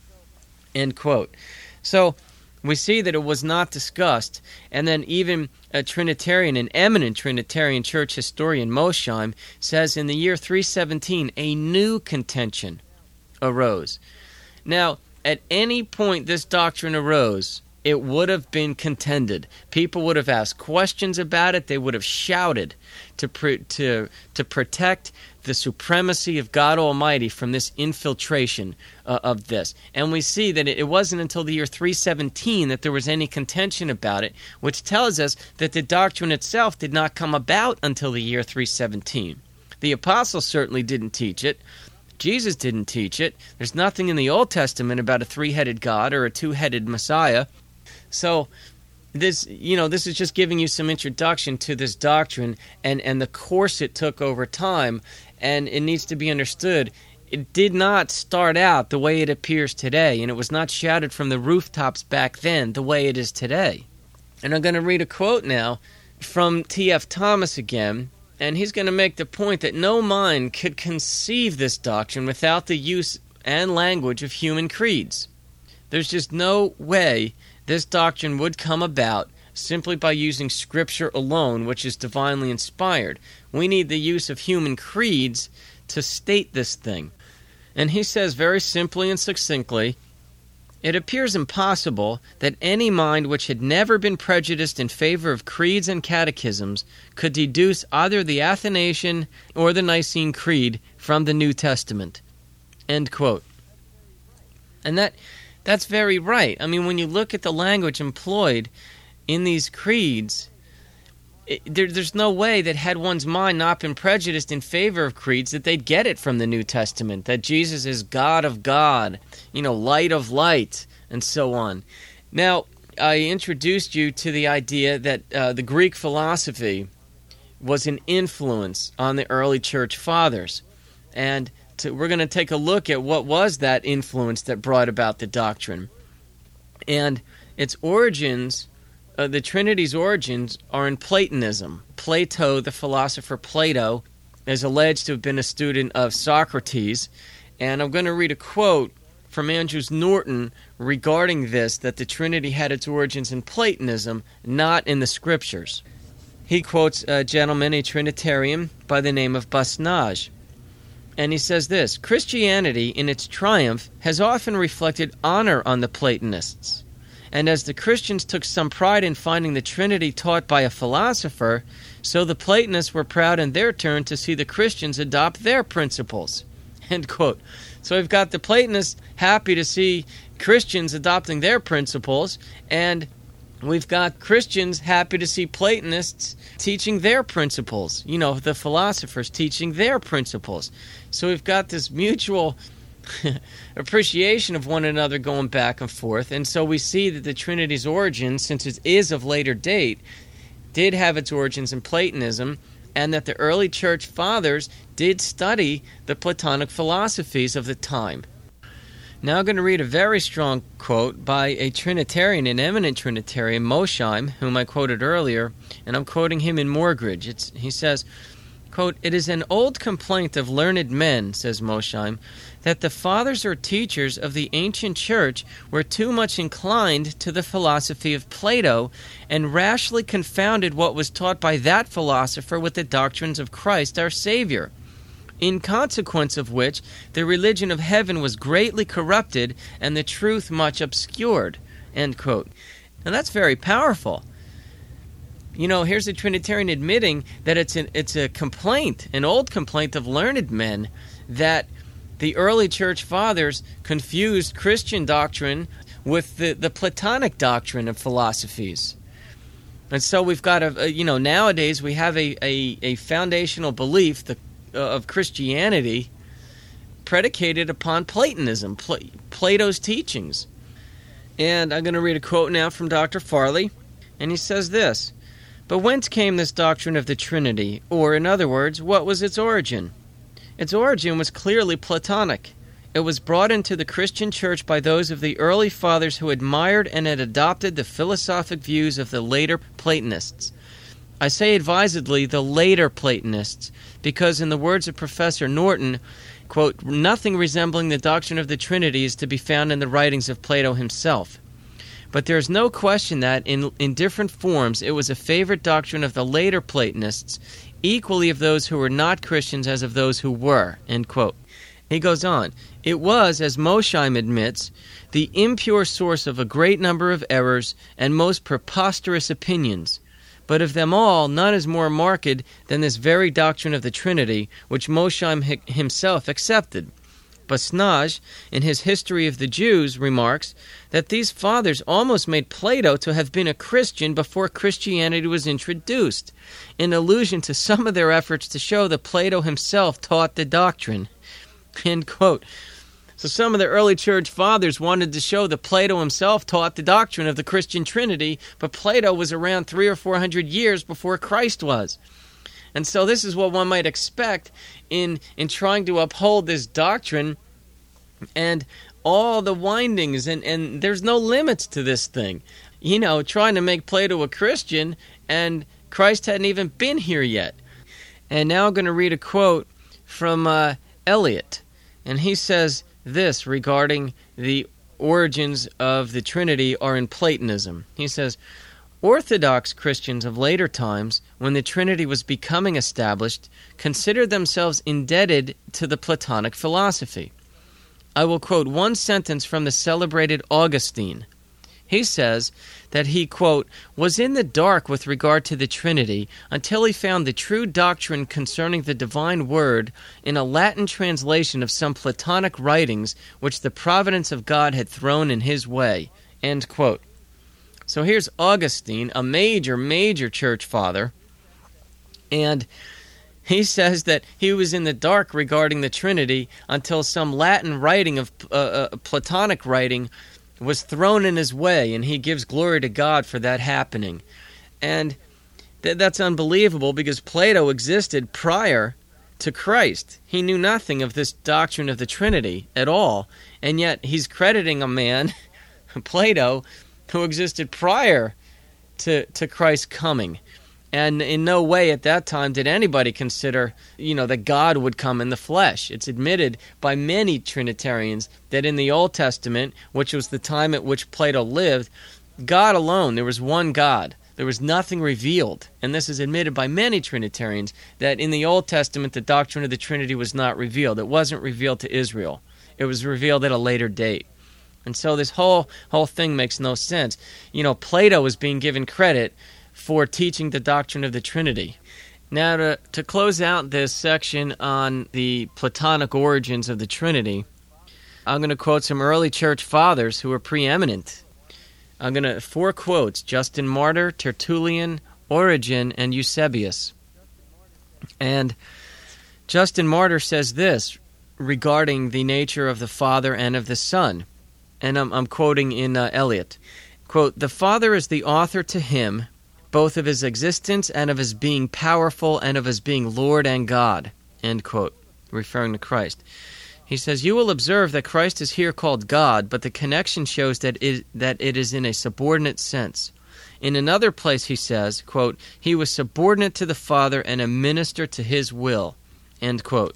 End quote. So we see that it was not discussed, and then even a Trinitarian, an eminent Trinitarian church historian, Mosheim, says in the year three seventeen, a new contention arose. Now, at any point this doctrine arose, it would have been contended. People would have asked questions about it. They would have shouted to pr- to to protect the supremacy of God Almighty from this infiltration uh, of this. And we see that it wasn't until the year three seventeen that there was any contention about it, which tells us that the doctrine itself did not come about until the year three seventeen. The apostles certainly didn't teach it. Jesus didn't teach it. There's nothing in the Old Testament about a three-headed God or a two-headed Messiah. So this, you know, this is just giving you some introduction to this doctrine and, and the course it took over time. And it needs to be understood, it did not start out the way it appears today, and it was not shouted from the rooftops back then the way it is today. And I'm going to read a quote now from T F Thomas again, and he's going to make the point that no mind could conceive this doctrine without the use and language of human creeds. There's just no way this doctrine would come about simply by using Scripture alone, which is divinely inspired. We need the use of human creeds to state this thing. And he says very simply and succinctly, it appears impossible that any mind which had never been prejudiced in favor of creeds and catechisms could deduce either the Athanasian or the Nicene Creed from the New Testament. End quote. And that that's very right. I mean, when you look at the language employed in these creeds, it, there, there's no way that had one's mind not been prejudiced in favor of creeds that they'd get it from the New Testament, that Jesus is God of God, you know, light of light, and so on. Now, I introduced you to the idea that uh, the Greek philosophy was an influence on the early church fathers, and to, we're going to take a look at what was that influence that brought about the doctrine. And its origins, uh, the Trinity's origins, are in Platonism. Plato, the philosopher Plato, is alleged to have been a student of Socrates. And I'm going to read a quote from Andrews Norton regarding this, that the Trinity had its origins in Platonism, not in the Scriptures. he quotes a gentleman, a Trinitarian, by the name of Basnage. And he says this: Christianity, in its triumph, has often reflected honor on the Platonists. And as the Christians took some pride in finding the Trinity taught by a philosopher, so the Platonists were proud in their turn to see the Christians adopt their principles. End quote. So we've got the Platonists happy to see Christians adopting their principles, and we've got Christians happy to see Platonists teaching their principles. You know, the philosophers teaching their principles. So we've got this mutual appreciation of one another going back and forth. And so we see that the Trinity's origin, since it is of later date, did have its origins in Platonism, and that the early church fathers did study the Platonic philosophies of the time. Now I'm going to read a very strong quote by a Trinitarian, an eminent Trinitarian, Mosheim, whom I quoted earlier, and I'm quoting him in Morgridge. It's, he says, quote, "It is an old complaint of learned men," says Mosheim, "that the fathers or teachers of the ancient church were too much inclined to the philosophy of Plato and rashly confounded what was taught by that philosopher with the doctrines of Christ our Savior, in consequence of which the religion of heaven was greatly corrupted and the truth much obscured." End quote. Now that's very powerful. You know, here's a Trinitarian admitting that it's an, it's a complaint, an old complaint of learned men, that the early church fathers confused Christian doctrine with the, the Platonic doctrine of philosophies. And so we've got, a, a you know, nowadays we have a, a, a foundational belief the, uh, of Christianity predicated upon Platonism, Pl- Plato's teachings. And I'm going to read a quote now from Doctor Farley, and he says this: "But whence came this doctrine of the Trinity? Or, in other words, what was its origin? Its origin was clearly Platonic. It was brought into the Christian church by those of the early fathers who admired and had adopted the philosophic views of the later Platonists. I say advisedly the later Platonists, because in the words of Professor Norton, quote, nothing resembling the doctrine of the Trinity is to be found in the writings of Plato himself. But there is no question that, in, in different forms, it was a favorite doctrine of the later Platonists, equally of those who were not Christians as of those who were." End quote. He goes on, "It was, as Mosheim admits, the impure source of a great number of errors and most preposterous opinions. But of them all, none is more marked than this very doctrine of the Trinity, which Mosheim hi- himself accepted. Basnage, in his History of the Jews, remarks that these fathers almost made Plato to have been a Christian before Christianity was introduced, in allusion to some of their efforts to show that Plato himself taught the doctrine." End quote. So some of the early church fathers wanted to show that Plato himself taught the doctrine of the Christian Trinity, but Plato was around three or four hundred years before Christ was. And so this is what one might expect in, in trying to uphold this doctrine and all the windings, and, and there's no limits to this thing. You know, trying to make Plato a Christian, and Christ hadn't even been here yet. And now I'm going to read a quote from uh, Eliot, and he says this regarding the origins of the Trinity are in Platonism. He says, "Orthodox Christians of later times, when the Trinity was becoming established, considered themselves indebted to the Platonic philosophy. I will quote one sentence from the celebrated Augustine. He says that he, quote, was in the dark with regard to the Trinity until he found the true doctrine concerning the divine word in a Latin translation of some Platonic writings which the providence of God had thrown in his way." End quote. So here's Augustine, a major, major church father, and he says that he was in the dark regarding the Trinity until some Latin writing of uh, uh, Platonic writing was thrown in his way, and he gives glory to God for that happening. And th- that's unbelievable, because Plato existed prior to Christ. He knew nothing of this doctrine of the Trinity at all, and yet he's crediting a man, Plato, who existed prior to, to Christ's coming. And in no way at that time did anybody consider, you know, that God would come in the flesh. It's admitted by many Trinitarians that in the Old Testament, which was the time at which Plato lived, God alone, there was one God. There was nothing revealed, and this is admitted by many Trinitarians, that in the Old Testament the doctrine of the Trinity was not revealed. It wasn't revealed to Israel. It was revealed at a later date. And so this whole whole thing makes no sense. You know, Plato is being given credit for teaching the doctrine of the Trinity. Now, to, to close out this section on the Platonic origins of the Trinity, I'm going to quote some early church fathers who were preeminent. I'm going to, four quotes, Justin Martyr, Tertullian, Origen, and Eusebius. And Justin Martyr says this regarding the nature of the Father and of the Son. And I'm, I'm quoting in uh, Eliot. Quote, "The Father is the author to him, both of his existence and of his being powerful and of his being Lord and God." End quote, referring to Christ. He says, "You will observe that Christ is here called God, but the connection shows that it, that it is in a subordinate sense. In another place he says, quote, he was subordinate to the Father and a minister to his will." End quote.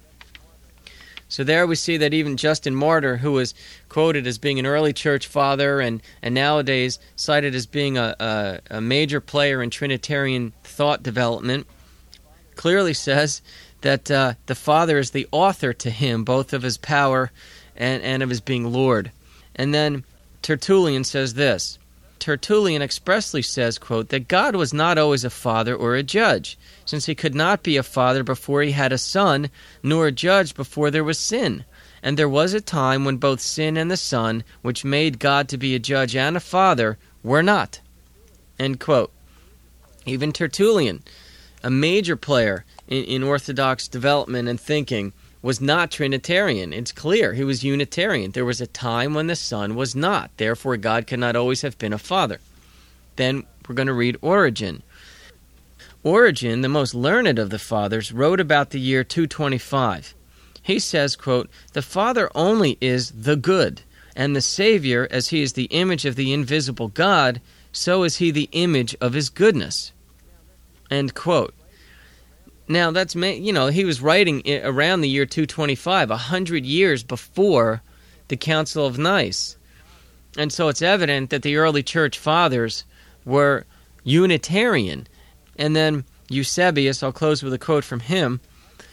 So there we see that even Justin Martyr, who was quoted as being an early church father and, and nowadays cited as being a, a, a major player in Trinitarian thought development, clearly says that uh, the Father is the author to him, both of his power and, and of his being Lord. And then Tertullian says this. Tertullian expressly says, quote, that God was not always a father or a judge, since he could not be a father before he had a son, nor a judge before there was sin. And there was a time when both sin and the Son, which made God to be a judge and a father, were not. End quote. Even Tertullian, a major player in, in Orthodox development and thinking, was not Trinitarian. It's clear he was Unitarian. There was a time when the Son was not. Therefore, God could not always have been a father. Then we're going to read Origen. Origen, the most learned of the fathers, wrote about the year two twenty-five. He says, quote, "The Father only is the good, and the Savior, as he is the image of the invisible God, so is he the image of his goodness." End quote. Now, that's, you know, he was writing around the year two twenty-five, a hundred years before the Council of Nice. And so it's evident that the early church fathers were Unitarian. And then Eusebius, I'll close with a quote from him.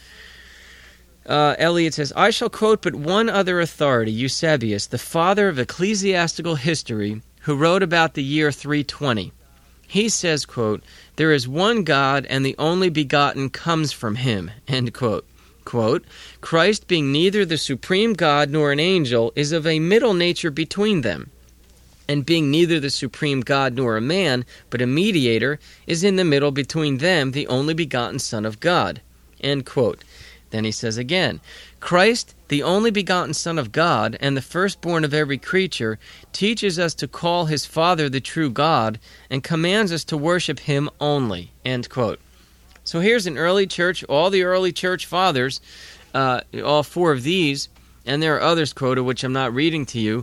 Uh, Eliot says, "I shall quote but one other authority, Eusebius, the father of ecclesiastical history, who wrote about the year three twenty. He says, quote, there is one God, and the only begotten comes from him." End quote. Quote, "Christ being neither the supreme God nor an angel is of a middle nature between them. And being neither the supreme God nor a man, but a mediator, is in the middle between them, the only begotten Son of God." End quote. Then he says again, "Christ, the only begotten Son of God, and the firstborn of every creature, teaches us to call his Father the true God, and commands us to worship him only." End quote. So here's an early church, all the early church fathers, uh, all four of these, and there are others quoted which I'm not reading to you,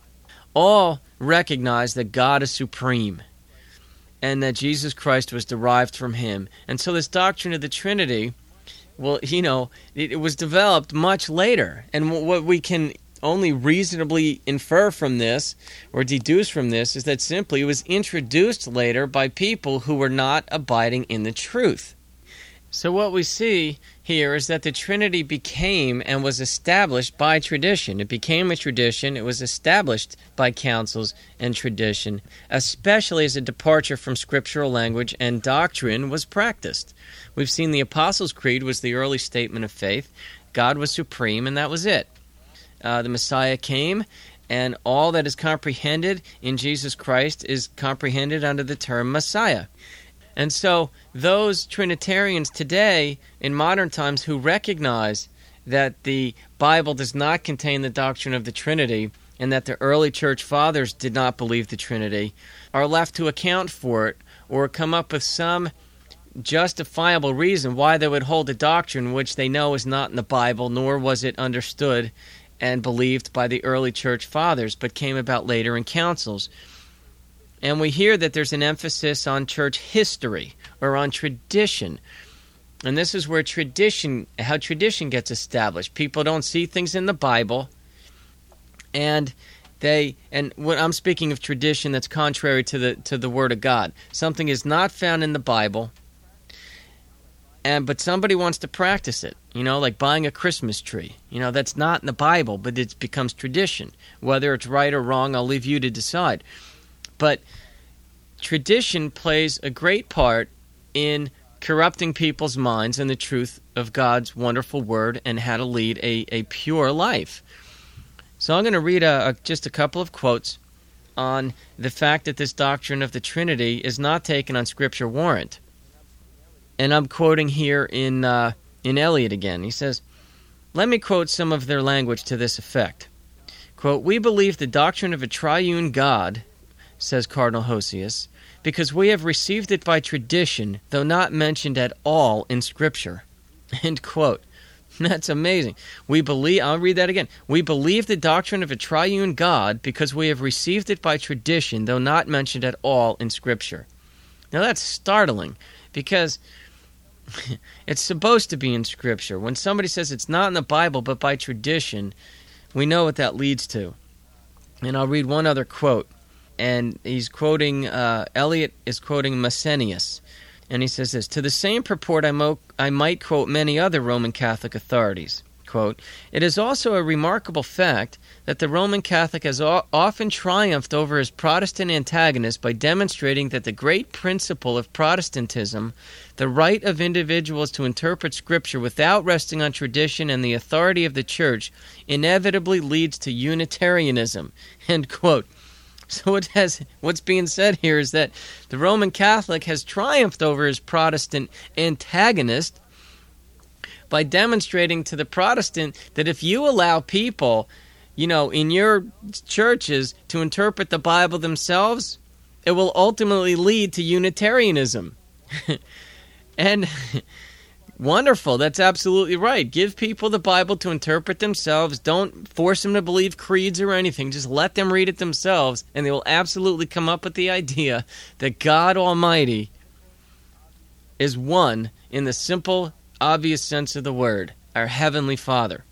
all recognize that God is supreme and that Jesus Christ was derived from him. And so this doctrine of the Trinity, well, you know, it, it was developed much later. And w- what we can only reasonably infer from this or deduce from this is that simply it was introduced later by people who were not abiding in the truth. So what we see here is that the Trinity became and was established by tradition. It became a tradition. It was established by councils and tradition, especially as a departure from scriptural language and doctrine was practiced. We've seen the Apostles' Creed was the early statement of faith. God was supreme, and that was it. Uh, the Messiah came, and all that is comprehended in Jesus Christ is comprehended under the term Messiah. And so those Trinitarians today, in modern times, who recognize that the Bible does not contain the doctrine of the Trinity and that the early church fathers did not believe the Trinity, are left to account for it or come up with some justifiable reason why they would hold a doctrine which they know is not in the Bible, nor was it understood and believed by the early church fathers, but came about later in councils. And we hear that there's an emphasis on church history or on tradition. And this is where tradition, how tradition gets established. People don't see things in the Bible, and They, and when I'm speaking of tradition that's contrary to the to the Word of God. Something is not found in the Bible, and but somebody wants to practice it. You know, like buying a Christmas tree. You know, that's not in the Bible, but it becomes tradition. Whether it's right or wrong, I'll leave you to decide. But tradition plays a great part in corrupting people's minds and the truth of God's wonderful Word and how to lead a, a pure life. So I'm going to read a, a, just a couple of quotes on the fact that this doctrine of the Trinity is not taken on Scripture warrant. And I'm quoting here in uh, in Eliot again. He says, let me quote some of their language to this effect. Quote, we believe the doctrine of a triune God, says Cardinal Hosius, because we have received it by tradition, though not mentioned at all in Scripture. End quote. That's amazing. We believe, I'll read that again. We believe the doctrine of a triune God because we have received it by tradition, though not mentioned at all in Scripture. Now that's startling, because it's supposed to be in Scripture. When somebody says it's not in the Bible, but by tradition, we know what that leads to. And I'll read one other quote. And he's quoting, uh, Eliot is quoting Massenius. And he says this, to the same purport I, mo- I might quote many other Roman Catholic authorities. Quote, it is also a remarkable fact that the Roman Catholic has o- often triumphed over his Protestant antagonist by demonstrating that the great principle of Protestantism, the right of individuals to interpret Scripture without resting on tradition and the authority of the Church, inevitably leads to Unitarianism. End quote. So it has, what's being said here is that the Roman Catholic has triumphed over his Protestant antagonist by demonstrating to the Protestant that if you allow people, you know, in your churches to interpret the Bible themselves, it will ultimately lead to Unitarianism. And wonderful, that's absolutely right. Give people the Bible to interpret themselves. Don't force them to believe creeds or anything. Just let them read it themselves, and they will absolutely come up with the idea that God Almighty is one in the simple, obvious sense of the word, our Heavenly Father.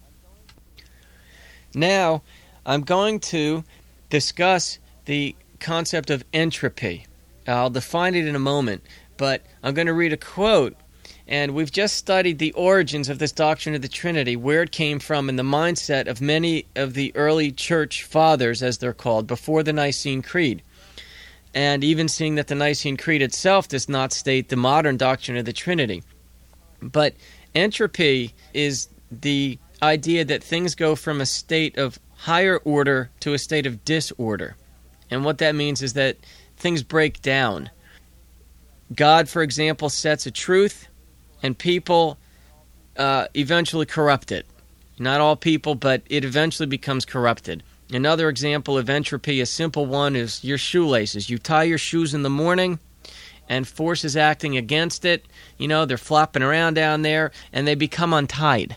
Now, I'm going to discuss the concept of entropy. I'll define it in a moment, but I'm going to read a quote. And we've just studied the origins of this doctrine of the Trinity, where it came from, and the mindset of many of the early church fathers, as they're called, before the Nicene Creed. And even seeing that the Nicene Creed itself does not state the modern doctrine of the Trinity. But entropy is the idea that things go from a state of higher order to a state of disorder. And what that means is that things break down. God, for example, sets a truth, and people uh, eventually corrupt it. Not all people, but it eventually becomes corrupted. Another example of entropy, a simple one, is your shoelaces. You tie your shoes in the morning, and forces acting against it. You know, they're flopping around down there, and they become untied.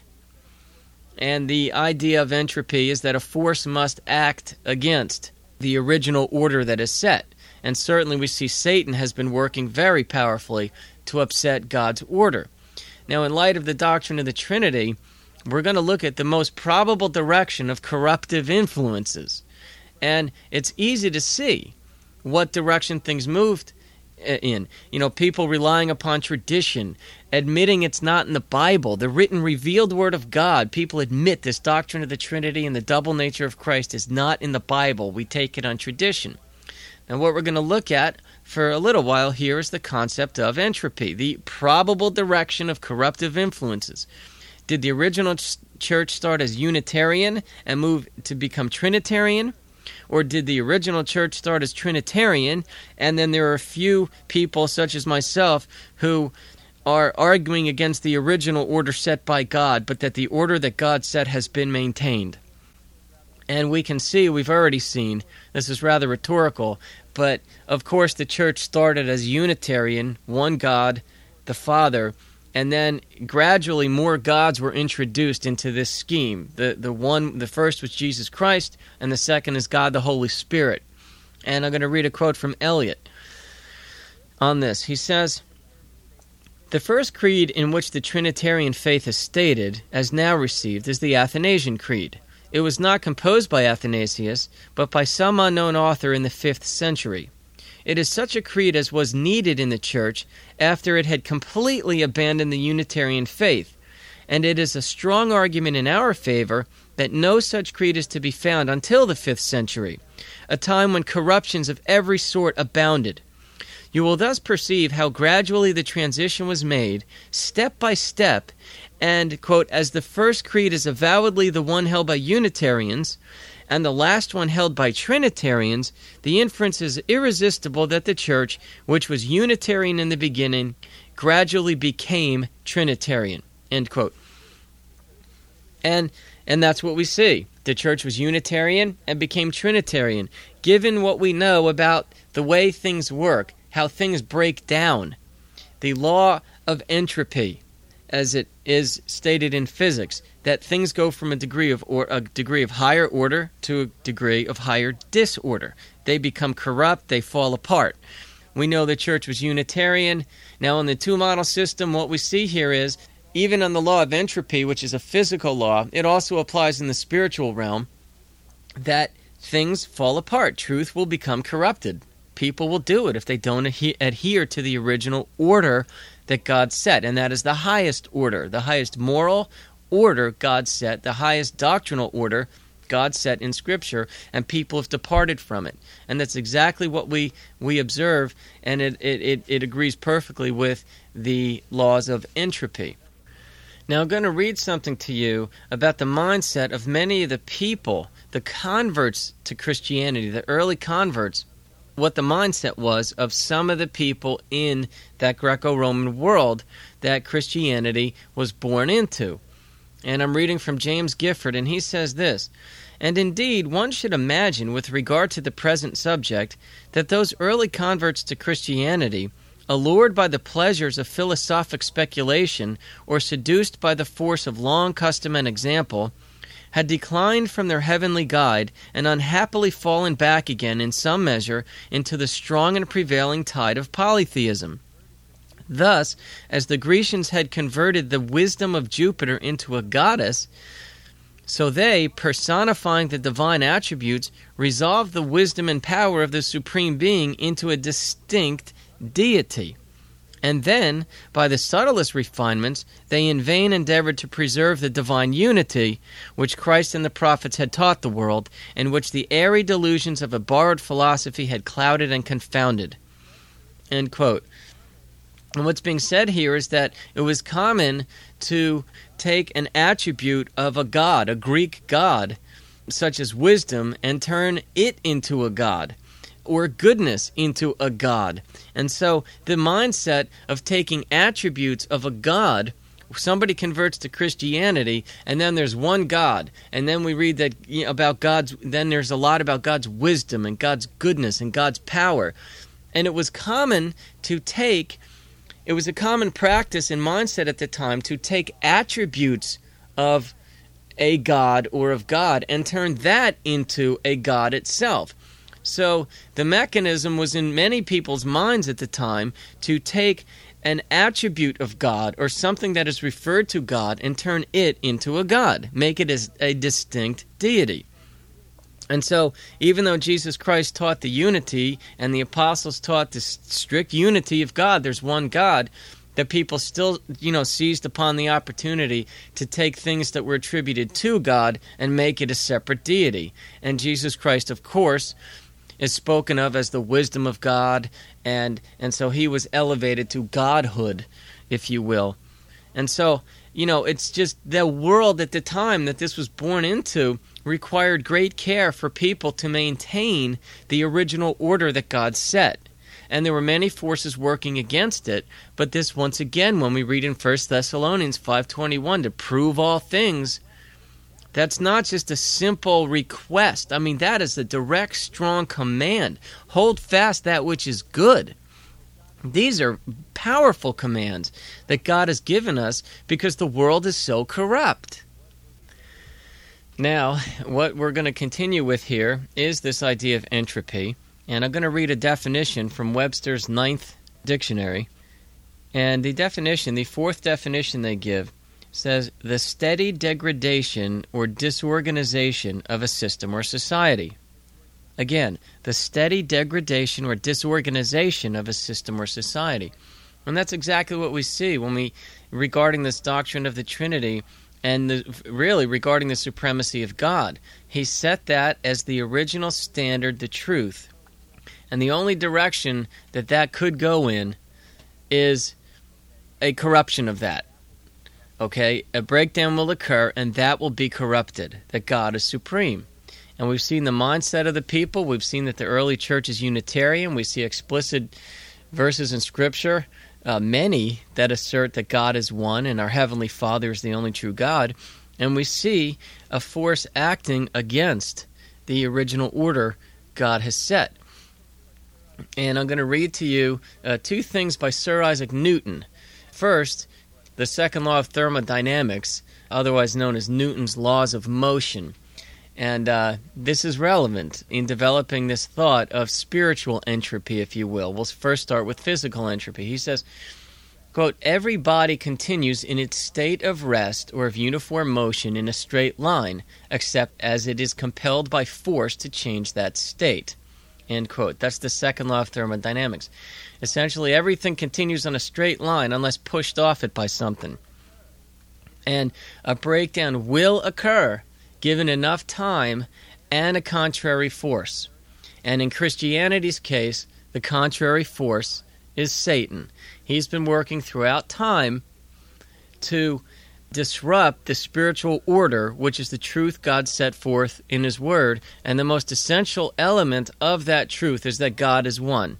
And the idea of entropy is that a force must act against the original order that is set. And certainly we see Satan has been working very powerfully to upset God's order. Now, in light of the doctrine of the Trinity, we're going to look at the most probable direction of corruptive influences. And it's easy to see what direction things moved in. You know, people relying upon tradition, admitting it's not in the Bible, the written, revealed Word of God. People admit this doctrine of the Trinity and the double nature of Christ is not in the Bible. We take it on tradition. Now, what we're going to look at for a little while here is the concept of entropy, the probable direction of corruptive influences. Did the original ch- church start as Unitarian and move to become Trinitarian? Or did the original church start as Trinitarian, and then there are a few people, such as myself, who are arguing against the original order set by God, but that the order that God set has been maintained? And we can see, we've already seen, this is rather rhetorical, but of course the church started as Unitarian, one God, the Father, and then gradually more gods were introduced into this scheme. The the one, the first was Jesus Christ, and the second is God the Holy Spirit. And I'm going to read a quote from Eliot on this. He says, the first creed in which the Trinitarian faith is stated, as now received, is the Athanasian Creed. it was not composed by Athanasius, but by some unknown author in the fifth century. It is such a creed as was needed in the Church after it had completely abandoned the Unitarian faith, and it is a strong argument in our favor that no such creed is to be found until the fifth century, a time when corruptions of every sort abounded. You will thus perceive how gradually the transition was made, step by step, and, quote, as the first creed is avowedly the one held by Unitarians, and the last one held by Trinitarians, the inference is irresistible that the Church, which was Unitarian in the beginning, gradually became Trinitarian, end quote. And, and that's what we see. The Church was Unitarian and became Trinitarian, given what we know about the way things work, how things break down. The law of entropy, as it is stated in physics, that things go from a degree of or a degree of higher order to a degree of higher disorder. They become corrupt, they fall apart. We know the Church was Unitarian. Now in the two-model system, what we see here is, even on the law of entropy, which is a physical law, it also applies in the spiritual realm, that things fall apart. Truth will become corrupted. People will do it if they don't adhe- adhere to the original order that God set, and that is the highest order, the highest moral order God set, the highest doctrinal order God set in Scripture, and people have departed from it. And that's exactly what we, we observe, and it, it, it, it agrees perfectly with the laws of entropy. Now I'm going to read something to you about the mindset of many of the people, the converts to Christianity, the early converts, what the mindset was of some of the people in that Greco-Roman world that Christianity was born into. And I'm reading from James Gifford, and he says this, "And indeed, one should imagine, with regard to the present subject, that those early converts to Christianity, allured by the pleasures of philosophic speculation or seduced by the force of long custom and example, had declined from their heavenly guide and unhappily fallen back again in some measure into the strong and prevailing tide of polytheism. Thus, as the Grecians had converted the wisdom of Jupiter into a goddess, so they, personifying the divine attributes, resolved the wisdom and power of the Supreme Being into a distinct deity. And then, by the subtlest refinements, they in vain endeavored to preserve the divine unity which Christ and the prophets had taught the world, and which the airy delusions of a borrowed philosophy had clouded and confounded." End quote. And what's being said here is that it was common to take an attribute of a god, a Greek god, such as wisdom, and turn it into a god, or goodness into a god. And so the mindset of taking attributes of a god, somebody converts to Christianity, and then there's one God, and then we read that you know, about God's, then there's a lot about God's wisdom and God's goodness and God's power. And it was common to take, it was a common practice and mindset at the time to take attributes of a god or of God and turn that into a god itself. So the mechanism was in many people's minds at the time to take an attribute of God or something that is referred to God and turn it into a god, make it as a distinct deity. And so even though Jesus Christ taught the unity and the apostles taught the strict unity of God, there's one God, the people still, you know, seized upon the opportunity to take things that were attributed to God and make it a separate deity. And Jesus Christ, of course, is spoken of as the wisdom of God, and and so he was elevated to godhood, if you will. And so, you know, it's just the world at the time that this was born into required great care for people to maintain the original order that God set. And there were many forces working against it, but this once again, when we read in First Thessalonians five twenty-one, to prove all things, that's not just a simple request. I mean, that is a direct, strong command. Hold fast that which is good. These are powerful commands that God has given us because the world is so corrupt. Now, what we're going to continue with here is this idea of entropy. And I'm going to read a definition from Webster's Ninth Dictionary. And the definition, the fourth definition they give, says the steady degradation or disorganization of a system or society. Again, the steady degradation or disorganization of a system or society. And that's exactly what we see when we, regarding this doctrine of the Trinity, and the, really regarding the supremacy of God. He set that as the original standard, the truth. And the only direction that that could go in is a corruption of that. Okay? A breakdown will occur, and that will be corrupted, that God is supreme. And we've seen the mindset of the people. We've seen that the early church is Unitarian. We see explicit verses in Scripture, uh, many that assert that God is one and our Heavenly Father is the only true God. And we see a force acting against the original order God has set. And I'm going to read to you uh, two things by Sir Isaac Newton. First, the second law of thermodynamics, otherwise known as Newton's laws of motion. And uh, this is relevant in developing this thought of spiritual entropy, if you will. We'll first start with physical entropy. He says, quote, every body continues in its state of rest or of uniform motion in a straight line, except as it is compelled by force to change that state. End quote. That's the second law of thermodynamics. Essentially, everything continues on a straight line unless pushed off it by something. And a breakdown will occur given enough time and a contrary force. And in Christianity's case, the contrary force is Satan. He's been working throughout time to disrupt the spiritual order, which is the truth God set forth in His Word. And the most essential element of that truth is that God is one.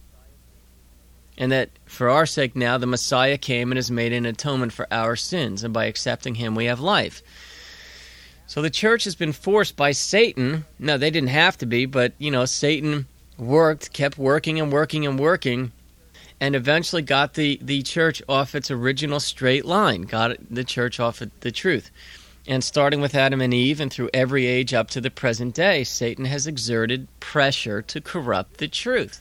And that for our sake now, the Messiah came and has made an atonement for our sins. And by accepting Him, we have life. So the church has been forced by Satan. No, they didn't have to be, but, you know, Satan worked, kept working and working and working, and eventually got the, the church off its original straight line, got the church off of the truth. And starting with Adam and Eve and through every age up to the present day, Satan has exerted pressure to corrupt the truth.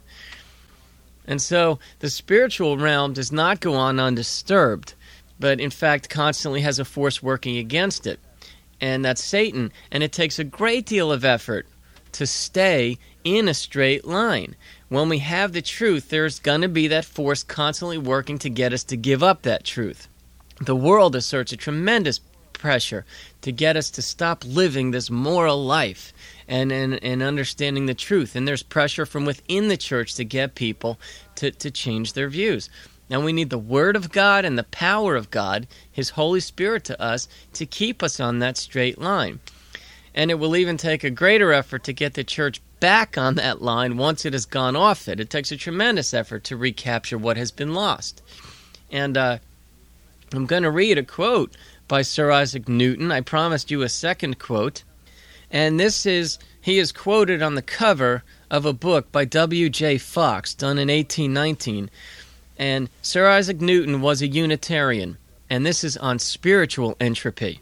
And so the spiritual realm does not go on undisturbed, but in fact constantly has a force working against it. And that's Satan. And it takes a great deal of effort to stay in a straight line. When we have the truth, there's going to be that force constantly working to get us to give up that truth. The world asserts a tremendous pressure to get us to stop living this moral life and, and, and understanding the truth. And there's pressure from within the church to get people to, to change their views. And we need the Word of God and the power of God, His Holy Spirit to us, to keep us on that straight line. And it will even take a greater effort to get the church back on that line once it has gone off it. It takes a tremendous effort to recapture what has been lost. And uh, I'm going to read a quote by Sir Isaac Newton. I promised you a second quote. And this is, he is quoted on the cover of a book by W J Fox, done in eighteen nineteen. And Sir Isaac Newton was a Unitarian, and this is on spiritual entropy.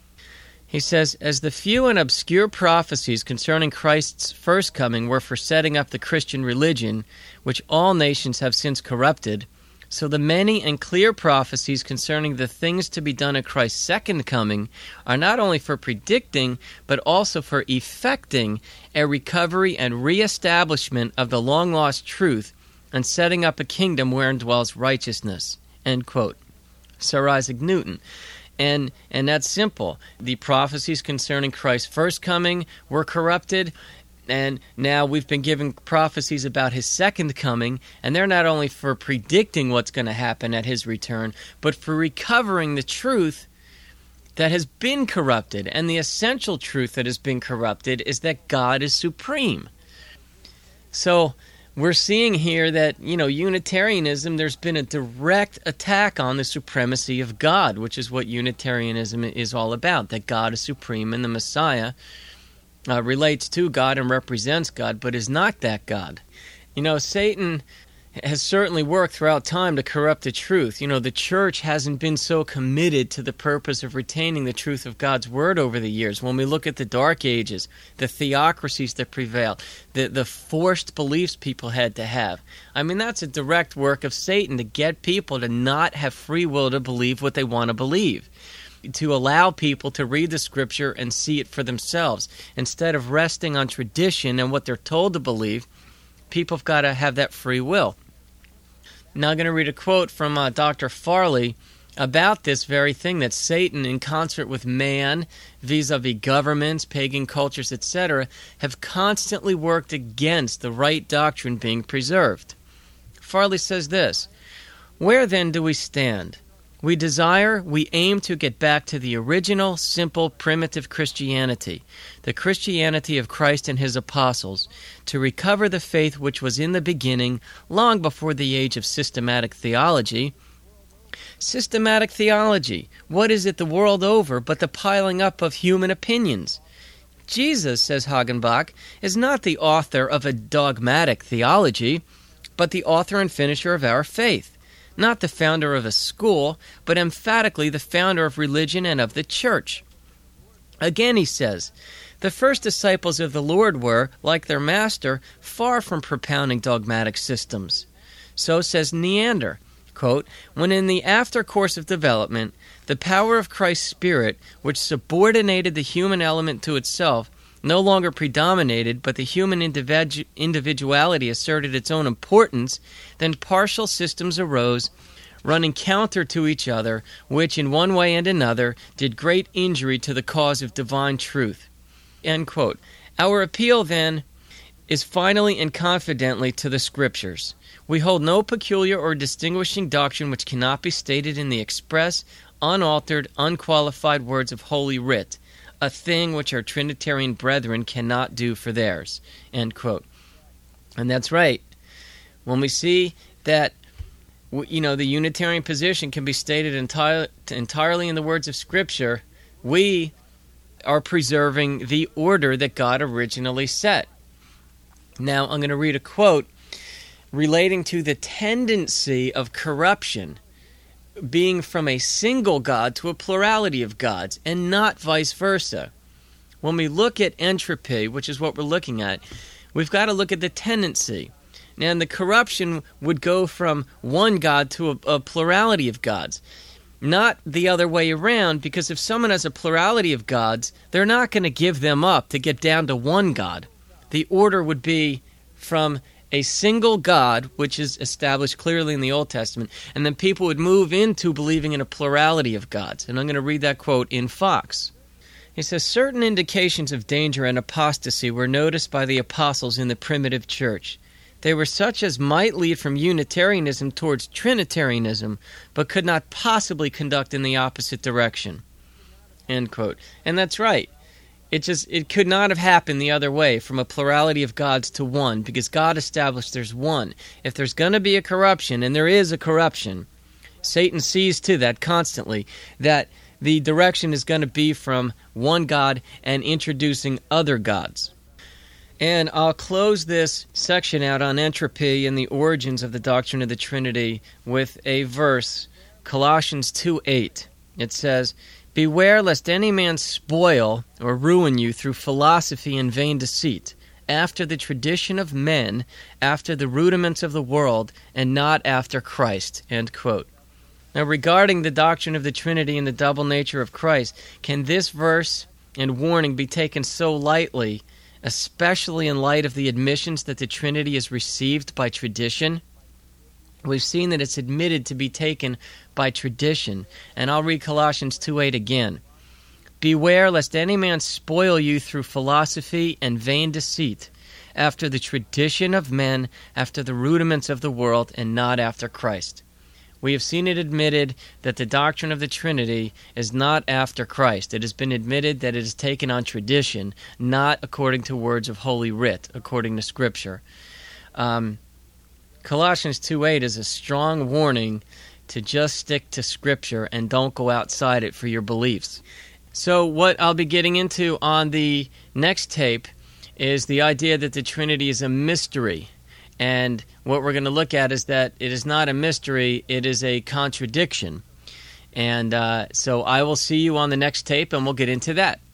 He says, as the few and obscure prophecies concerning Christ's first coming were for setting up the Christian religion, which all nations have since corrupted, so the many and clear prophecies concerning the things to be done at Christ's second coming are not only for predicting, but also for effecting a recovery and reestablishment of the long-lost truth and setting up a kingdom wherein dwells righteousness. End quote. Sir Isaac Newton. And and that's simple. The prophecies concerning Christ's first coming were corrupted, and now we've been given prophecies about His second coming, and they're not only for predicting what's going to happen at His return, but for recovering the truth that has been corrupted. And the essential truth that has been corrupted is that God is supreme. So we're seeing here that, you know, Unitarianism, there's been a direct attack on the supremacy of God, which is what Unitarianism is all about, that God is supreme and the Messiah uh, relates to God and represents God, but is not that God. You know, Satan has certainly worked throughout time to corrupt the truth. You know, the church hasn't been so committed to the purpose of retaining the truth of God's Word over the years. When we look at the Dark Ages, the theocracies that prevailed, the, the forced beliefs people had to have. I mean, that's a direct work of Satan to get people to not have free will to believe what they want to believe. to allow people to read the Scripture and see it for themselves. Instead of resting on tradition and what they're told to believe, people have got to have that free will. Now I'm going to read a quote from uh, Doctor Farley about this very thing, that Satan, in concert with man, vis-a-vis governments, pagan cultures, et cetera, have constantly worked against the right doctrine being preserved. Farley says this: "Where then do we stand? We desire, we aim to get back to the original, simple, primitive Christianity, the Christianity of Christ and his apostles, to recover the faith which was in the beginning, long before the age of systematic theology." Systematic theology, what is it the world over but the piling up of human opinions? Jesus, says Hagenbach, is not the author of a dogmatic theology, but the author and finisher of our faith. Not the founder of a school, but emphatically the founder of religion and of the church. Again, he says, the first disciples of the Lord were, like their master, far from propounding dogmatic systems. So says Neander, quote, "When in the after course of development, the power of Christ's Spirit, which subordinated the human element to itself, no longer predominated, but the human individu- individuality asserted its own importance, then partial systems arose, running counter to each other, which in one way and another did great injury to the cause of divine truth." End quote. Our appeal, then, is finally and confidently to the Scriptures. We hold no peculiar or distinguishing doctrine which cannot be stated in the express, unaltered, unqualified words of Holy Writ, a thing which our Trinitarian brethren cannot do for theirs. End quote. And that's right. When we see that, you know, the Unitarian position can be stated entire, entirely in the words of Scripture, we are preserving the order that God originally set. Now, I'm going to read a quote relating to the tendency of corruption being from a single God to a plurality of gods, and not vice versa. When we look at entropy, which is what we're looking at, we've got to look at the tendency. Now, the corruption would go from one God to a, a plurality of gods, not the other way around, because if someone has a plurality of gods, they're not going to give them up to get down to one God. The order would be from a single God, which is established clearly in the Old Testament, and then people would move into believing in a plurality of gods. And I'm going to read that quote in Fox. He says, "Certain indications of danger and apostasy were noticed by the apostles in the primitive church. They were such as might lead from Unitarianism towards Trinitarianism, but could not possibly conduct in the opposite direction." End quote. And that's right. It just it could not have happened the other way, from a plurality of gods to one, because God established there's one. If there's going to be a corruption, and there is a corruption, Satan sees to that constantly, that the direction is going to be from one God and introducing other gods. And I'll close this section out on entropy and the origins of the doctrine of the Trinity with a verse, Colossians two eight. It says, "Beware lest any man spoil or ruin you through philosophy and vain deceit, after the tradition of men, after the rudiments of the world, and not after Christ." End quote. Now, regarding the doctrine of the Trinity and the double nature of Christ, can this verse and warning be taken so lightly, especially in light of the admissions that the Trinity is received by tradition? We've seen that it's admitted to be taken by tradition. And I'll read Colossians two eight again. "Beware lest any man spoil you through philosophy and vain deceit, after the tradition of men, after the rudiments of the world, and not after Christ." We have seen it admitted that the doctrine of the Trinity is not after Christ. It has been admitted that it is taken on tradition, not according to words of Holy Writ, according to Scripture. Um... Colossians two eight is a strong warning to just stick to Scripture and don't go outside it for your beliefs. So what I'll be getting into on the next tape is the idea that the Trinity is a mystery. And what we're going to look at is that it is not a mystery, it is a contradiction. And uh, so I will see you on the next tape, and we'll get into that.